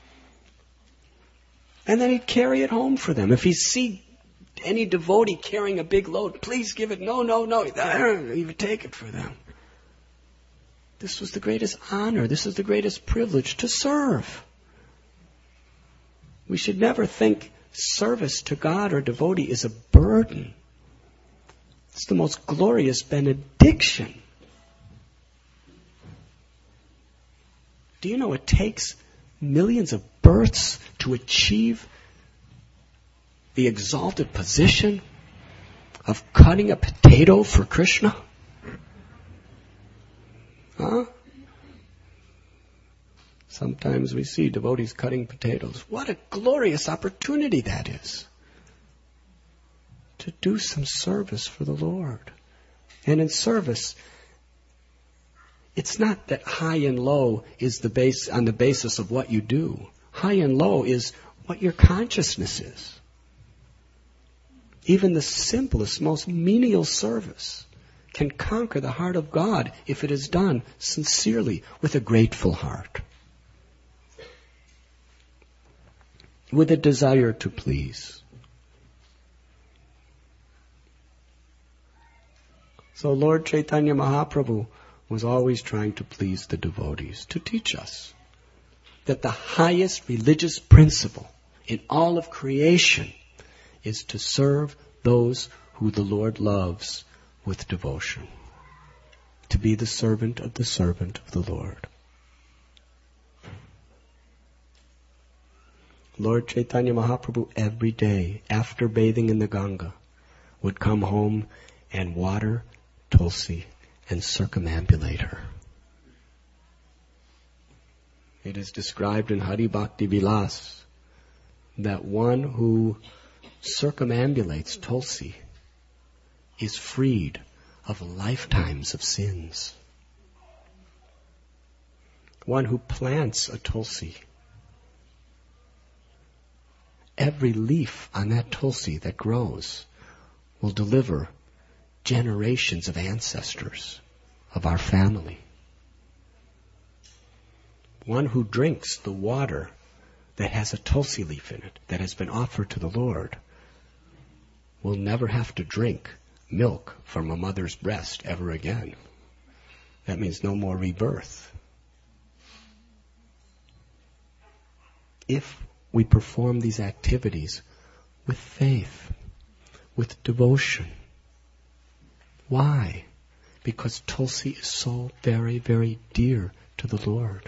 And then he'd carry it home for them. If he see any devotee carrying a big load, please give it. No, no, no. He would take it for them. This was the greatest honor. This is the greatest privilege, to serve. We should never think service to God or devotee is a burden. It's the most glorious benediction. Do you know it takes millions of births to achieve the exalted position of cutting a potato for Krishna? Huh? Sometimes we see devotees cutting potatoes. What a glorious opportunity that is. To do some service for the Lord. And in service, it's not that high and low is the base on the basis of what you do. High and low is what your consciousness is. Even the simplest, most menial service can conquer the heart of God if it is done sincerely with a grateful heart. With a desire to please. So Lord Chaitanya Mahaprabhu was always trying to please the devotees, to teach us that the highest religious principle in all of creation is to serve those who the Lord loves with devotion. To be the servant of the servant of the Lord. Lord Chaitanya Mahaprabhu every day, after bathing in the Ganga, would come home and water Tulsi and circumambulate her. It is described in Hari Bhakti Vilas that one who circumambulates Tulsi is freed of lifetimes of sins. One who plants a Tulsi, every leaf on that Tulsi that grows will deliver generations of ancestors of our family. One who drinks the water that has a Tulsi leaf in it, that has been offered to the Lord, will never have to drink milk from a mother's breast ever again. That means no more rebirth. If we perform these activities with faith, with devotion. Why? Because Tulsi is so very, very dear to the Lord.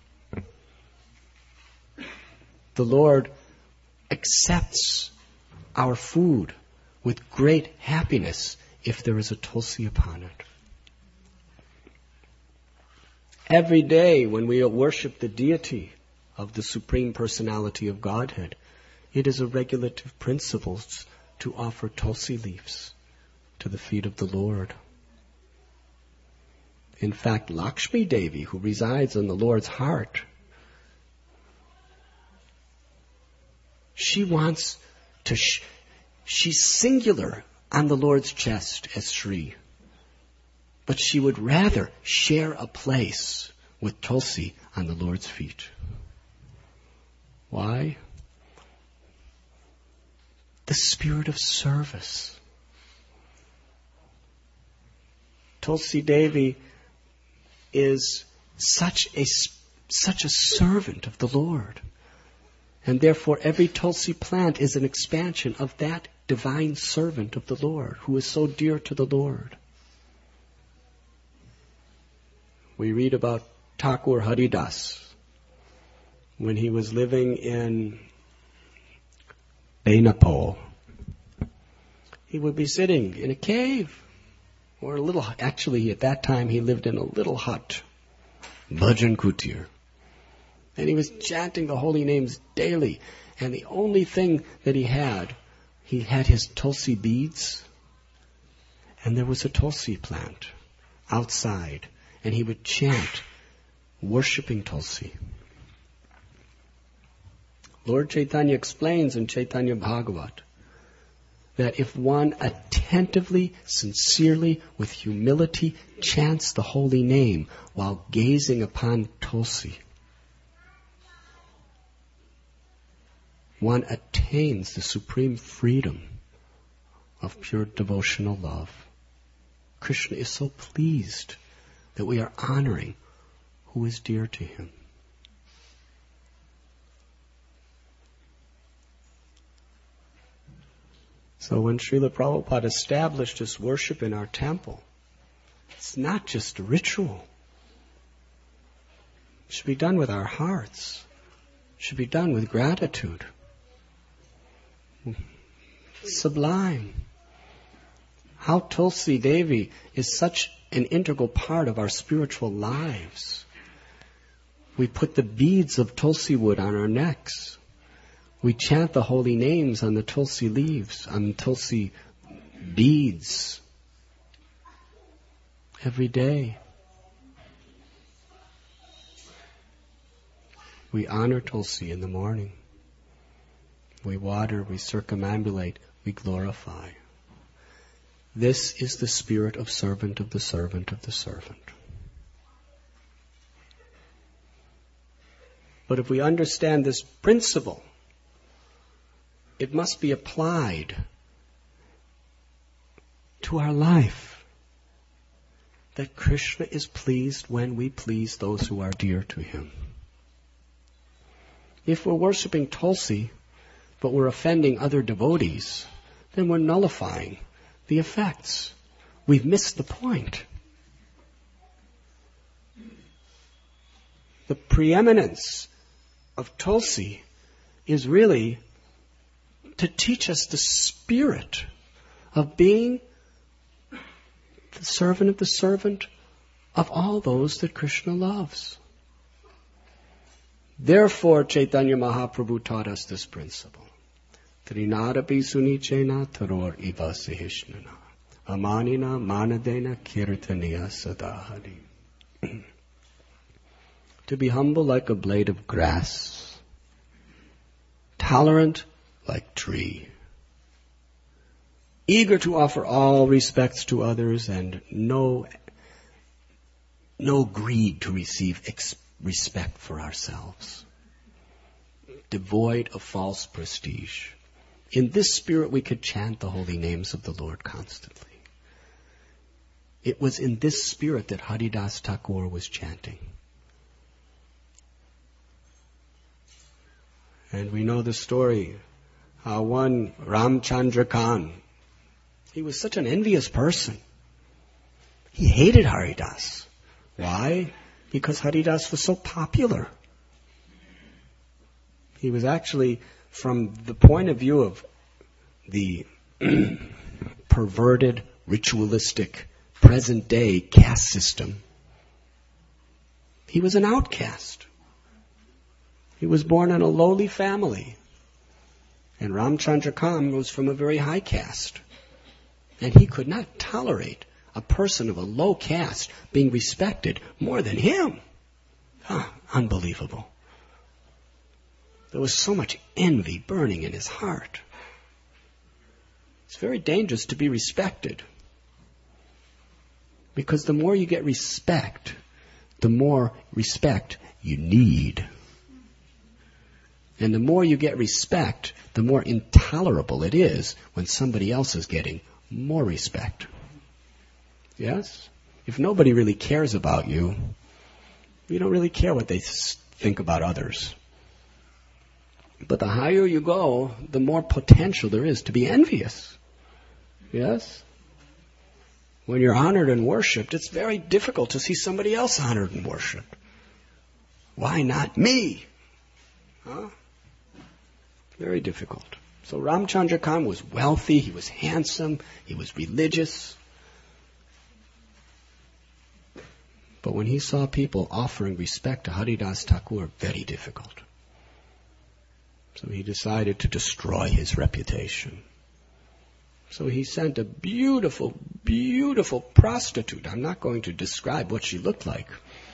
The Lord accepts our food with great happiness if there is a Tulsi upon it. Every day when we worship the deity of the Supreme Personality of Godhead, it is a regulative principle to offer Tulsi leaves to the feet of the Lord. In fact, Lakshmi Devi, who resides in the Lord's heart, she wants to, sh- she's singular on the Lord's chest as Sri, but she would rather share a place with Tulsi on the Lord's feet. Why? The spirit of service. Tulsi Devi is such a, such a servant of the Lord. And therefore every Tulsi plant is an expansion of that divine servant of the Lord, who is so dear to the Lord. We read about Thakur Haridas when he was living in Benapole. He would be sitting in a cave, or a little, actually at that time he lived in a little hut, Bhajan Kutir. And he was chanting the holy names daily. And the only thing that he had, he had his Tulsi beads, and there was a Tulsi plant outside. And he would chant, worshipping Tulsi. Lord Chaitanya explains in Chaitanya Bhagavat that if one attentively, sincerely, with humility chants the holy name while gazing upon Tulsi, one attains the supreme freedom of pure devotional love. Krishna is so pleased that we are honoring who is dear to him. So when Srila Prabhupada established this worship in our temple, it's not just a ritual. It should be done with our hearts. It should be done with gratitude. Sublime. How Tulsi Devi is such an integral part of our spiritual lives. We put the beads of Tulsi wood on our necks. We chant the holy names on the Tulsi leaves, on Tulsi beads every day. We honor Tulsi in the morning. We water, we circumambulate, we glorify. This is the spirit of servant of the servant of the servant. But if we understand this principle, it must be applied to our life. That Krishna is pleased when we please those who are dear to him. If we're worshipping Tulsi, but we're offending other devotees, then we're nullifying the effects. We've missed the point. The preeminence of Tulsi is really to teach us the spirit of being the servant of the servant of all those that Krishna loves. Therefore, Chaitanya Mahaprabhu taught us this principle. Trinadapi sunichena taror iva sahishnana. Amanina manadena kirtaniya sadahari. To be humble like a blade of grass. Tolerant like tree. Eager to offer all respects to others and no, no greed to receive ex- respect for ourselves. Devoid of false prestige. In this spirit we could chant the holy names of the Lord constantly. It was in this spirit that Haridas Thakur was chanting. And we know the story, how one Ramchandra Khan, he was such an envious person. He hated Haridas. Why? Because Haridas was so popular. He was actually, from the point of view of the perverted, ritualistic, present-day caste system, he was an outcast. He was born in a lowly family. And Ramchandra Khan was from a very high caste. And he could not tolerate a person of a low caste being respected more than him. Ah, unbelievable. There was so much envy burning in his heart. It's very dangerous to be respected. Because the more you get respect, the more respect you need. And the more you get respect, the more intolerable it is when somebody else is getting more respect. Yes? If nobody really cares about you, you don't really care what they think about others. But the higher you go, the more potential there is to be envious. Yes? When you're honored and worshipped, it's very difficult to see somebody else honored and worshipped. Why not me? Huh? Very difficult. So Ramchandra Khan was wealthy, he was handsome, he was religious. But when he saw people offering respect to Haridas Thakur, very difficult. So he decided to destroy his reputation. So he sent a beautiful, beautiful prostitute. I'm not going to describe what she looked like.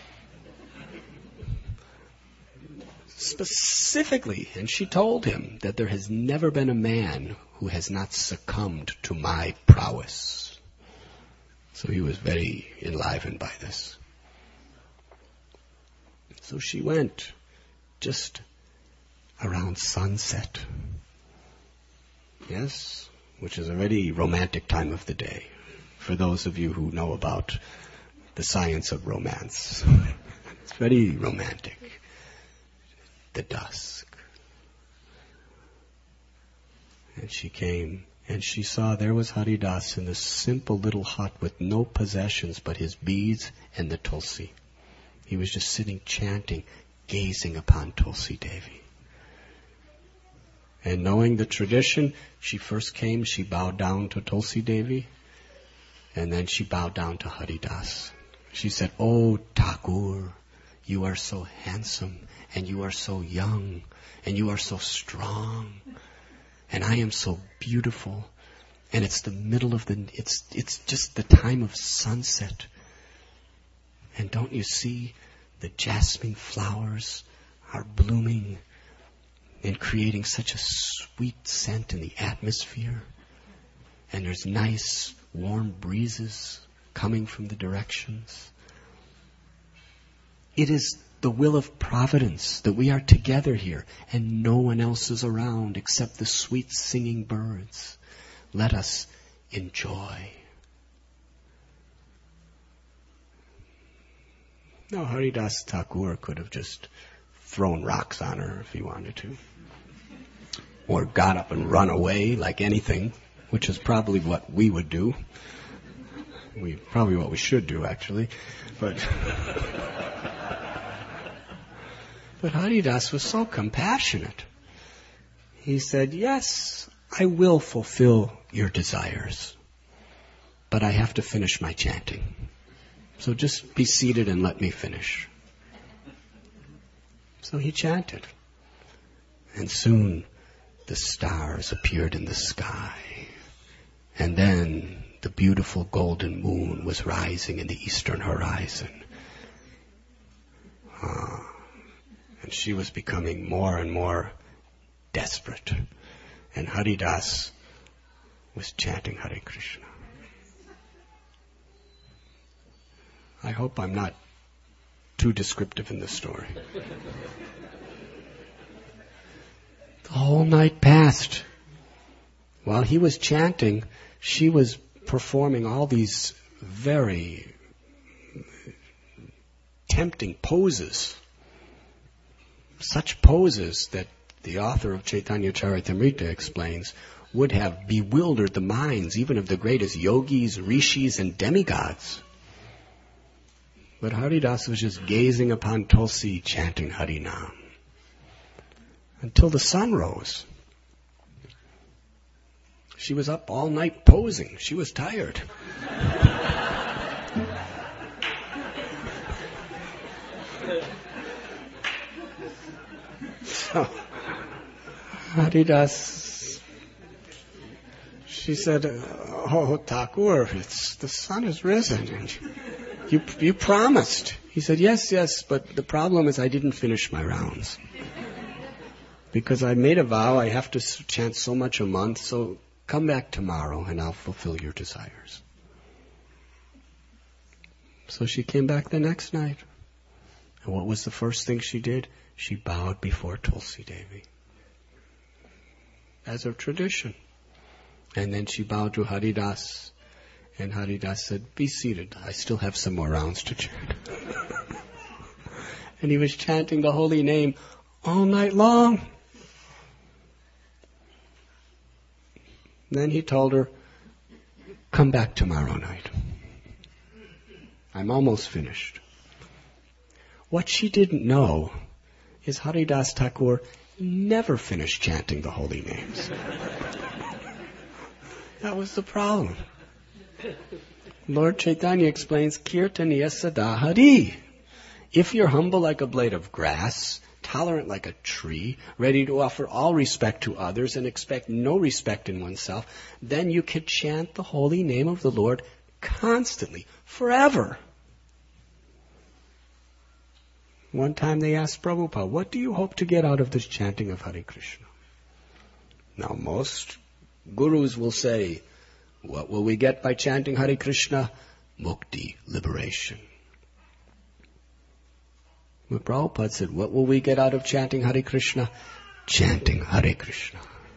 Specifically, and she told him that there has never been a man who has not succumbed to my prowess. So he was very enlivened by this. So she went just around sunset. Yes, which is a very romantic time of the day for those of you who know about the science of romance. It's very romantic. The dusk. And she came and she saw there was Haridas in this simple little hut with no possessions but his beads and the Tulsi. He was just sitting chanting, gazing upon Tulsi Devi. And knowing the tradition, she first came, she bowed down to Tulsi Devi, and then she bowed down to Haridas. She said, "Oh, Thakur, you are so handsome, and you are so young, and you are so strong, and I am so beautiful, and it's the middle of the, it's, it's just the time of sunset. And don't you see the jasmine flowers are blooming and creating such a sweet scent in the atmosphere? And there's nice warm breezes coming from the directions. It is the will of providence that we are together here and no one else is around except the sweet singing birds. Let us enjoy." Now, Haridas Thakur could have just thrown rocks on her if he wanted to. Or got up and run away like anything, which is probably what we would do. We Probably what we should do, actually. But, but Haridas was so compassionate. He said, "Yes, I will fulfill your desires. but I have to finish my chanting. So just be seated and let me finish. So he chanted. And soon the stars appeared in the sky. And then the beautiful golden moon was rising in the eastern horizon. Uh, and she was becoming more and more desperate. And Haridas was chanting Hare Krishna. I hope I'm not too descriptive in the story. The whole night passed. While he was chanting, she was performing all these very tempting poses. Such poses that the author of Chaitanya Charitamrita explains would have bewildered the minds even of the greatest yogis, rishis, and demigods. But Haridas was just gazing upon Tulsi, chanting Harinam, until the sun rose. She was up all night posing. She was tired. So, Haridas, she said, "Oh, Thakur, it's, the sun has risen. And you, you promised." He said, "Yes, yes, but the problem is I didn't finish my rounds. Because I made a vow I have to chant so much a month, so come back tomorrow and I'll fulfill your desires." So she came back the next night. And what was the first thing she did? She bowed before Tulsi Devi, as her tradition. And then she bowed to Haridas, and Haridas said, "Be seated, I still have some more rounds to chant." And he was chanting the holy name all night long. Then he told her, "Come back tomorrow night. I'm almost finished." What she didn't know is Haridas Thakur never finished chanting the holy names. That was the problem. Lord Chaitanya explains, Kirtaniya Sada Hari. If you're humble like a blade of grass, tolerant like a tree, ready to offer all respect to others and expect no respect in oneself, then you can chant the holy name of the Lord constantly, forever. One time they asked Prabhupada, "What do you hope to get out of this chanting of Hare Krishna?" Now most gurus will say, what will we get by chanting Hare Krishna? Mukti, liberation. But Prabhupada said, what will we get out of chanting Hare Krishna? Chanting Hare Krishna.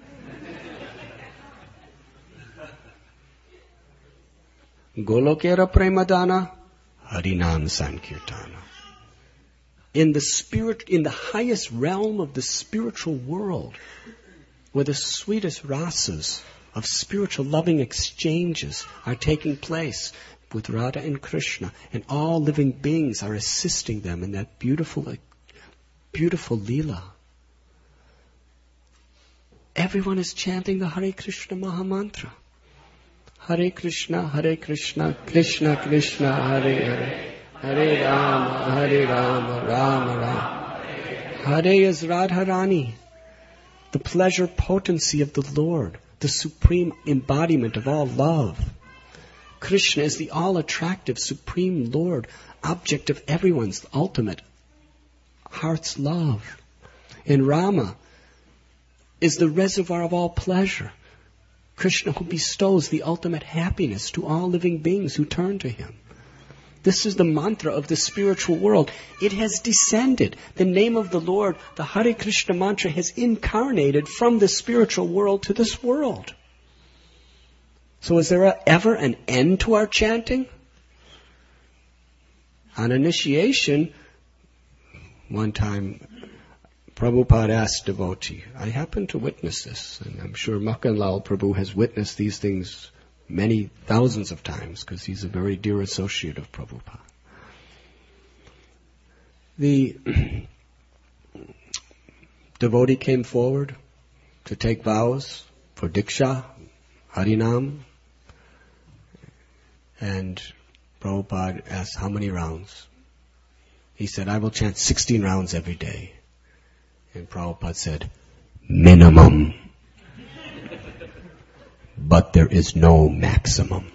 Golokera Premadana, Harinam Sankirtana. In the spirit, in the highest realm of the spiritual world, where the sweetest rasas of spiritual loving exchanges are taking place with Radha and Krishna, and all living beings are assisting them in that beautiful, beautiful Leela. Everyone is chanting the Hare Krishna Mahamantra. Hare Krishna, Hare Krishna, Krishna Krishna, Hare Hare. Hare Rama, Hare Rama, Rama Rama. Hare is Radharani, the pleasure potency of the Lord, the supreme embodiment of all love. Krishna is the all-attractive supreme Lord, object of everyone's ultimate heart's love. And Rama is the reservoir of all pleasure. Krishna who bestows the ultimate happiness to all living beings who turn to him. This is the mantra of the spiritual world. It has descended. The name of the Lord, the Hare Krishna mantra, has incarnated from the spiritual world to this world. So is there a, ever an end to our chanting? On initiation, one time Prabhupada asked devotee, I happened to witness this, and I'm sure Makhan Lal Prabhu has witnessed these things many thousands of times, because he's a very dear associate of Prabhupada. The devotee came forward to take vows for Diksha, Harinam, And Prabhupada asked, how many rounds? He said, I will chant sixteen rounds every day. And Prabhupada said, minimum. But there is no maximum.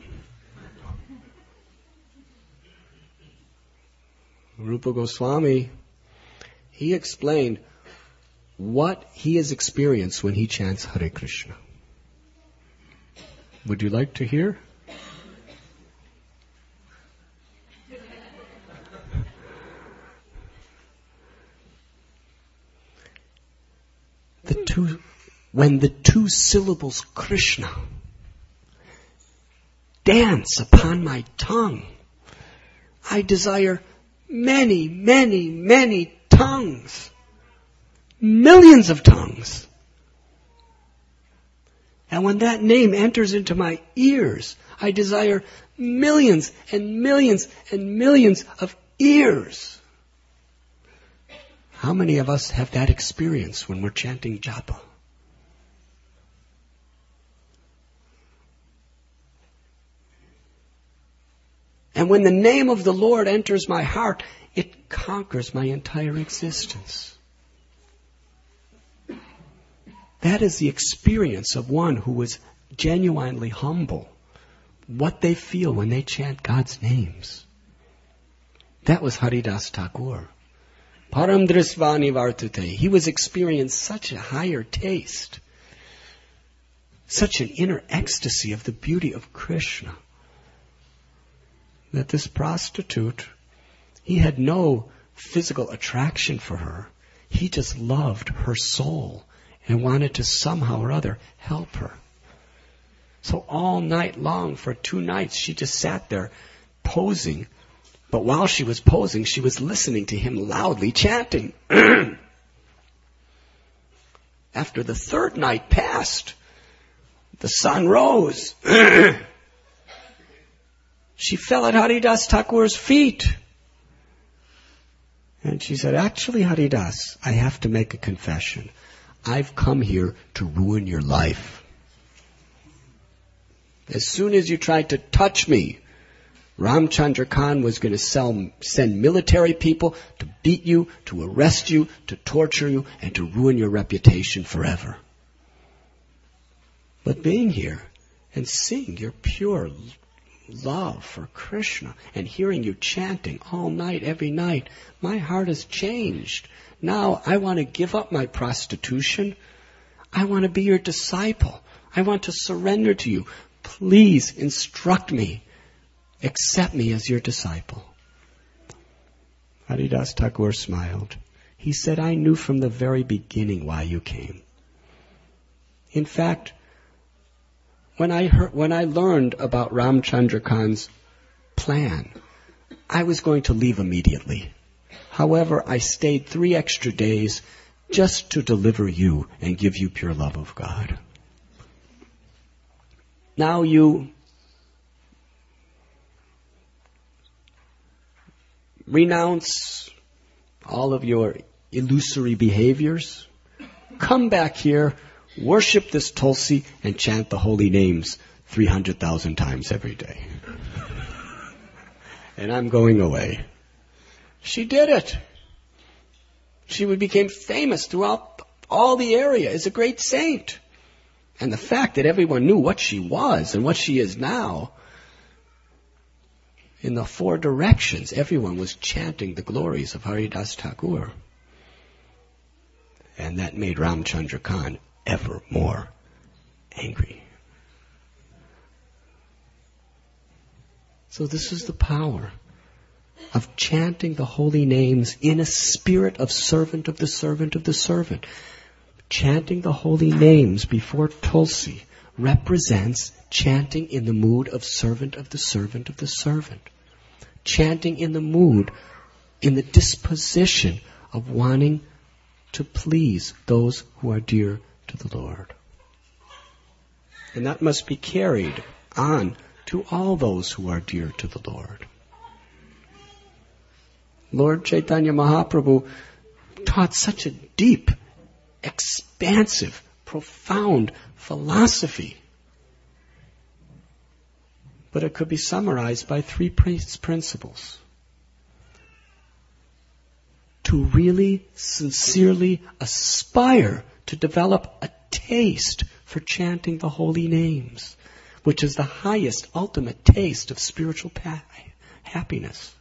Rupa Goswami, he explained what he has experienced when he chants Hare Krishna. Would you like to hear? The two, when the two syllables Krishna dance upon my tongue, I desire many, many, many tongues. Millions of tongues. And when that name enters into my ears, I desire millions and millions and millions of ears. How many of us have that experience when we're chanting japa? And when the name of the Lord enters my heart, it conquers my entire existence. That is the experience of one who is genuinely humble. What they feel when they chant God's names. That was Haridas Thakur. Param Drisvani Vartate. He was experiencing such a higher taste. Such an inner ecstasy of the beauty of Krishna. That this prostitute, he had no physical attraction for her. He just loved her soul and wanted to somehow or other help her. So all night long, for two nights, she just sat there posing. But while she was posing, she was listening to him loudly chanting. After the third night passed, the sun rose. She fell at Haridas Thakur's feet. And she said, actually, Haridas, I have to make a confession. I've come here to ruin your life. As soon as you tried to touch me, Ramchandra Khan was going to sell, send military people to beat you, to arrest you, to torture you, and to ruin your reputation forever. But being here and seeing your pure love for Krishna and hearing you chanting all night, every night, my heart has changed. Now I want to give up my prostitution. I want to be your disciple. I want to surrender to you. Please instruct me. Accept me as your disciple. Haridas Thakur smiled. He said, I knew from the very beginning why you came. In fact, when I heard, when I learned about Ramchandra Khan's plan, I was going to leave immediately. However, I stayed three extra days just to deliver you and give you pure love of God. Now you renounce all of your illusory behaviors. Come back here, worship this Tulsi, and chant the holy names three hundred thousand times every day. And I'm going away. She did it. She became famous throughout all the area as a great saint. And the fact that everyone knew what she was and what she is now, in the four directions, everyone was chanting the glories of Haridas Thakur. And that made Ramchandra Khan ever more angry. So this is the power of chanting the holy names in a spirit of servant of the servant of the servant. Chanting the holy names before Tulsi represents chanting in the mood of servant of the servant of the servant. Chanting in the mood, in the disposition of wanting to please those who are dear to the Lord. And that must be carried on to all those who are dear to the Lord. Lord Chaitanya Mahaprabhu taught such a deep, expansive, profound philosophy but it could be summarized by three principles. To really, sincerely aspire to develop a taste for chanting the holy names, which is the highest, ultimate taste of spiritual pa- happiness.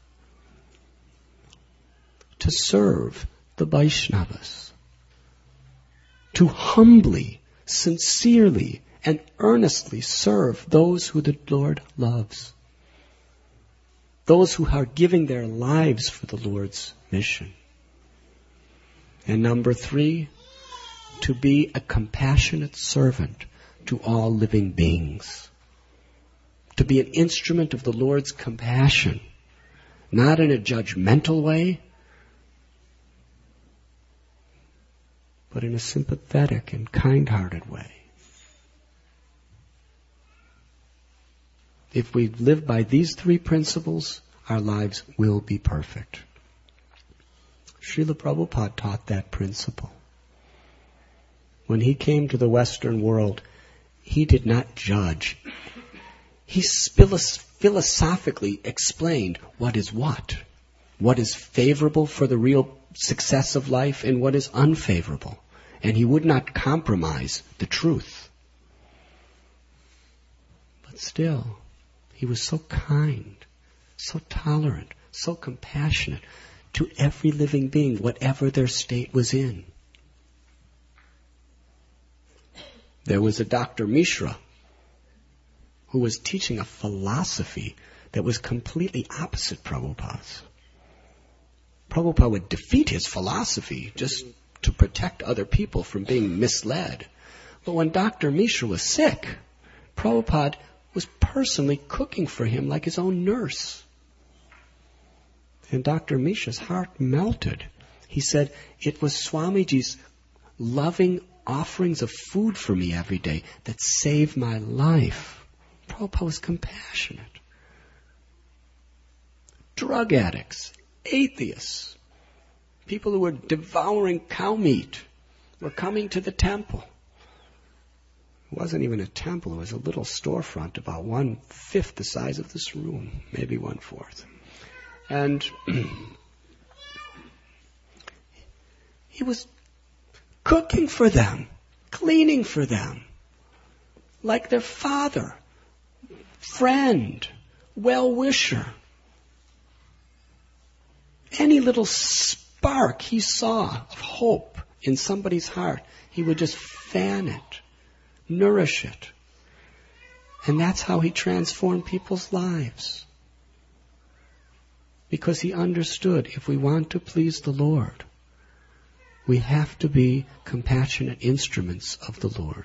To serve the Vaishnavas. To humbly, sincerely, and earnestly serve those who the Lord loves. Those who are giving their lives for the Lord's mission. And number three, to be a compassionate servant to all living beings. To be an instrument of the Lord's compassion, not in a judgmental way, but in a sympathetic and kind-hearted way. If we live by these three principles, our lives will be perfect. Srila Prabhupada taught that principle. When he came to the Western world, he did not judge. He philosophically explained what is what, what is favorable for the real success of life and what is unfavorable. And he would not compromise the truth. But still, he was so kind, so tolerant, so compassionate to every living being, whatever their state was in. There was a Doctor Mishra who was teaching a philosophy that was completely opposite Prabhupada's. Prabhupada would defeat his philosophy just to protect other people from being misled. But when Doctor Mishra was sick, Prabhupada was personally cooking for him like his own nurse. And Doctor Mishra's heart melted. He said, it was Swamiji's loving offerings of food for me every day that saved my life. Prabhupada was compassionate. Drug addicts, atheists, people who were devouring cow meat were coming to the temple. It wasn't even a temple, it was a little storefront about one-fifth the size of this room, maybe one-fourth. And he was cooking for them, cleaning for them, like their father, friend, well-wisher. Any little spark he saw of hope in somebody's heart, he would just fan it, nourish it. And that's how he transformed people's lives. Because he understood if we want to please the Lord, we have to be compassionate instruments of the Lord.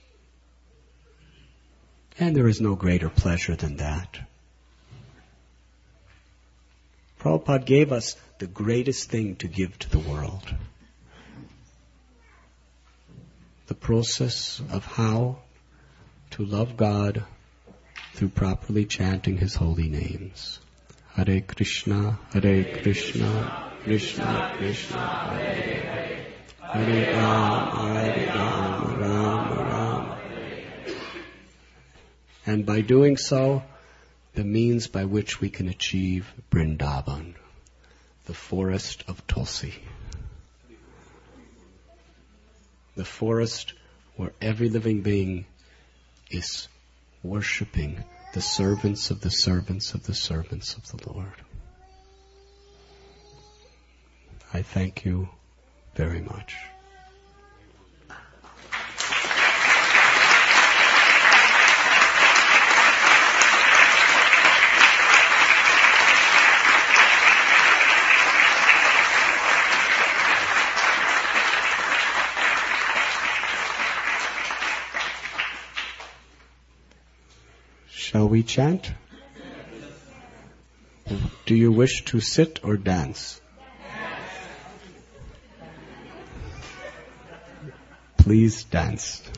And there is no greater pleasure than that. Prabhupada gave us the greatest thing to give to the world. The process of how to love God through properly chanting His holy names. Hare Krishna, Hare Krishna, Krishna Krishna, Hare Hare, Hare Rama, Hare Rama, Rama Rama. And by doing so, the means by which we can achieve Vrindavan, the forest of Tulsi. The forest where every living being is worshipping the servants of the servants of the servants of the Lord. I thank you very much. Shall we chant? Do you wish to sit or dance? Please dance.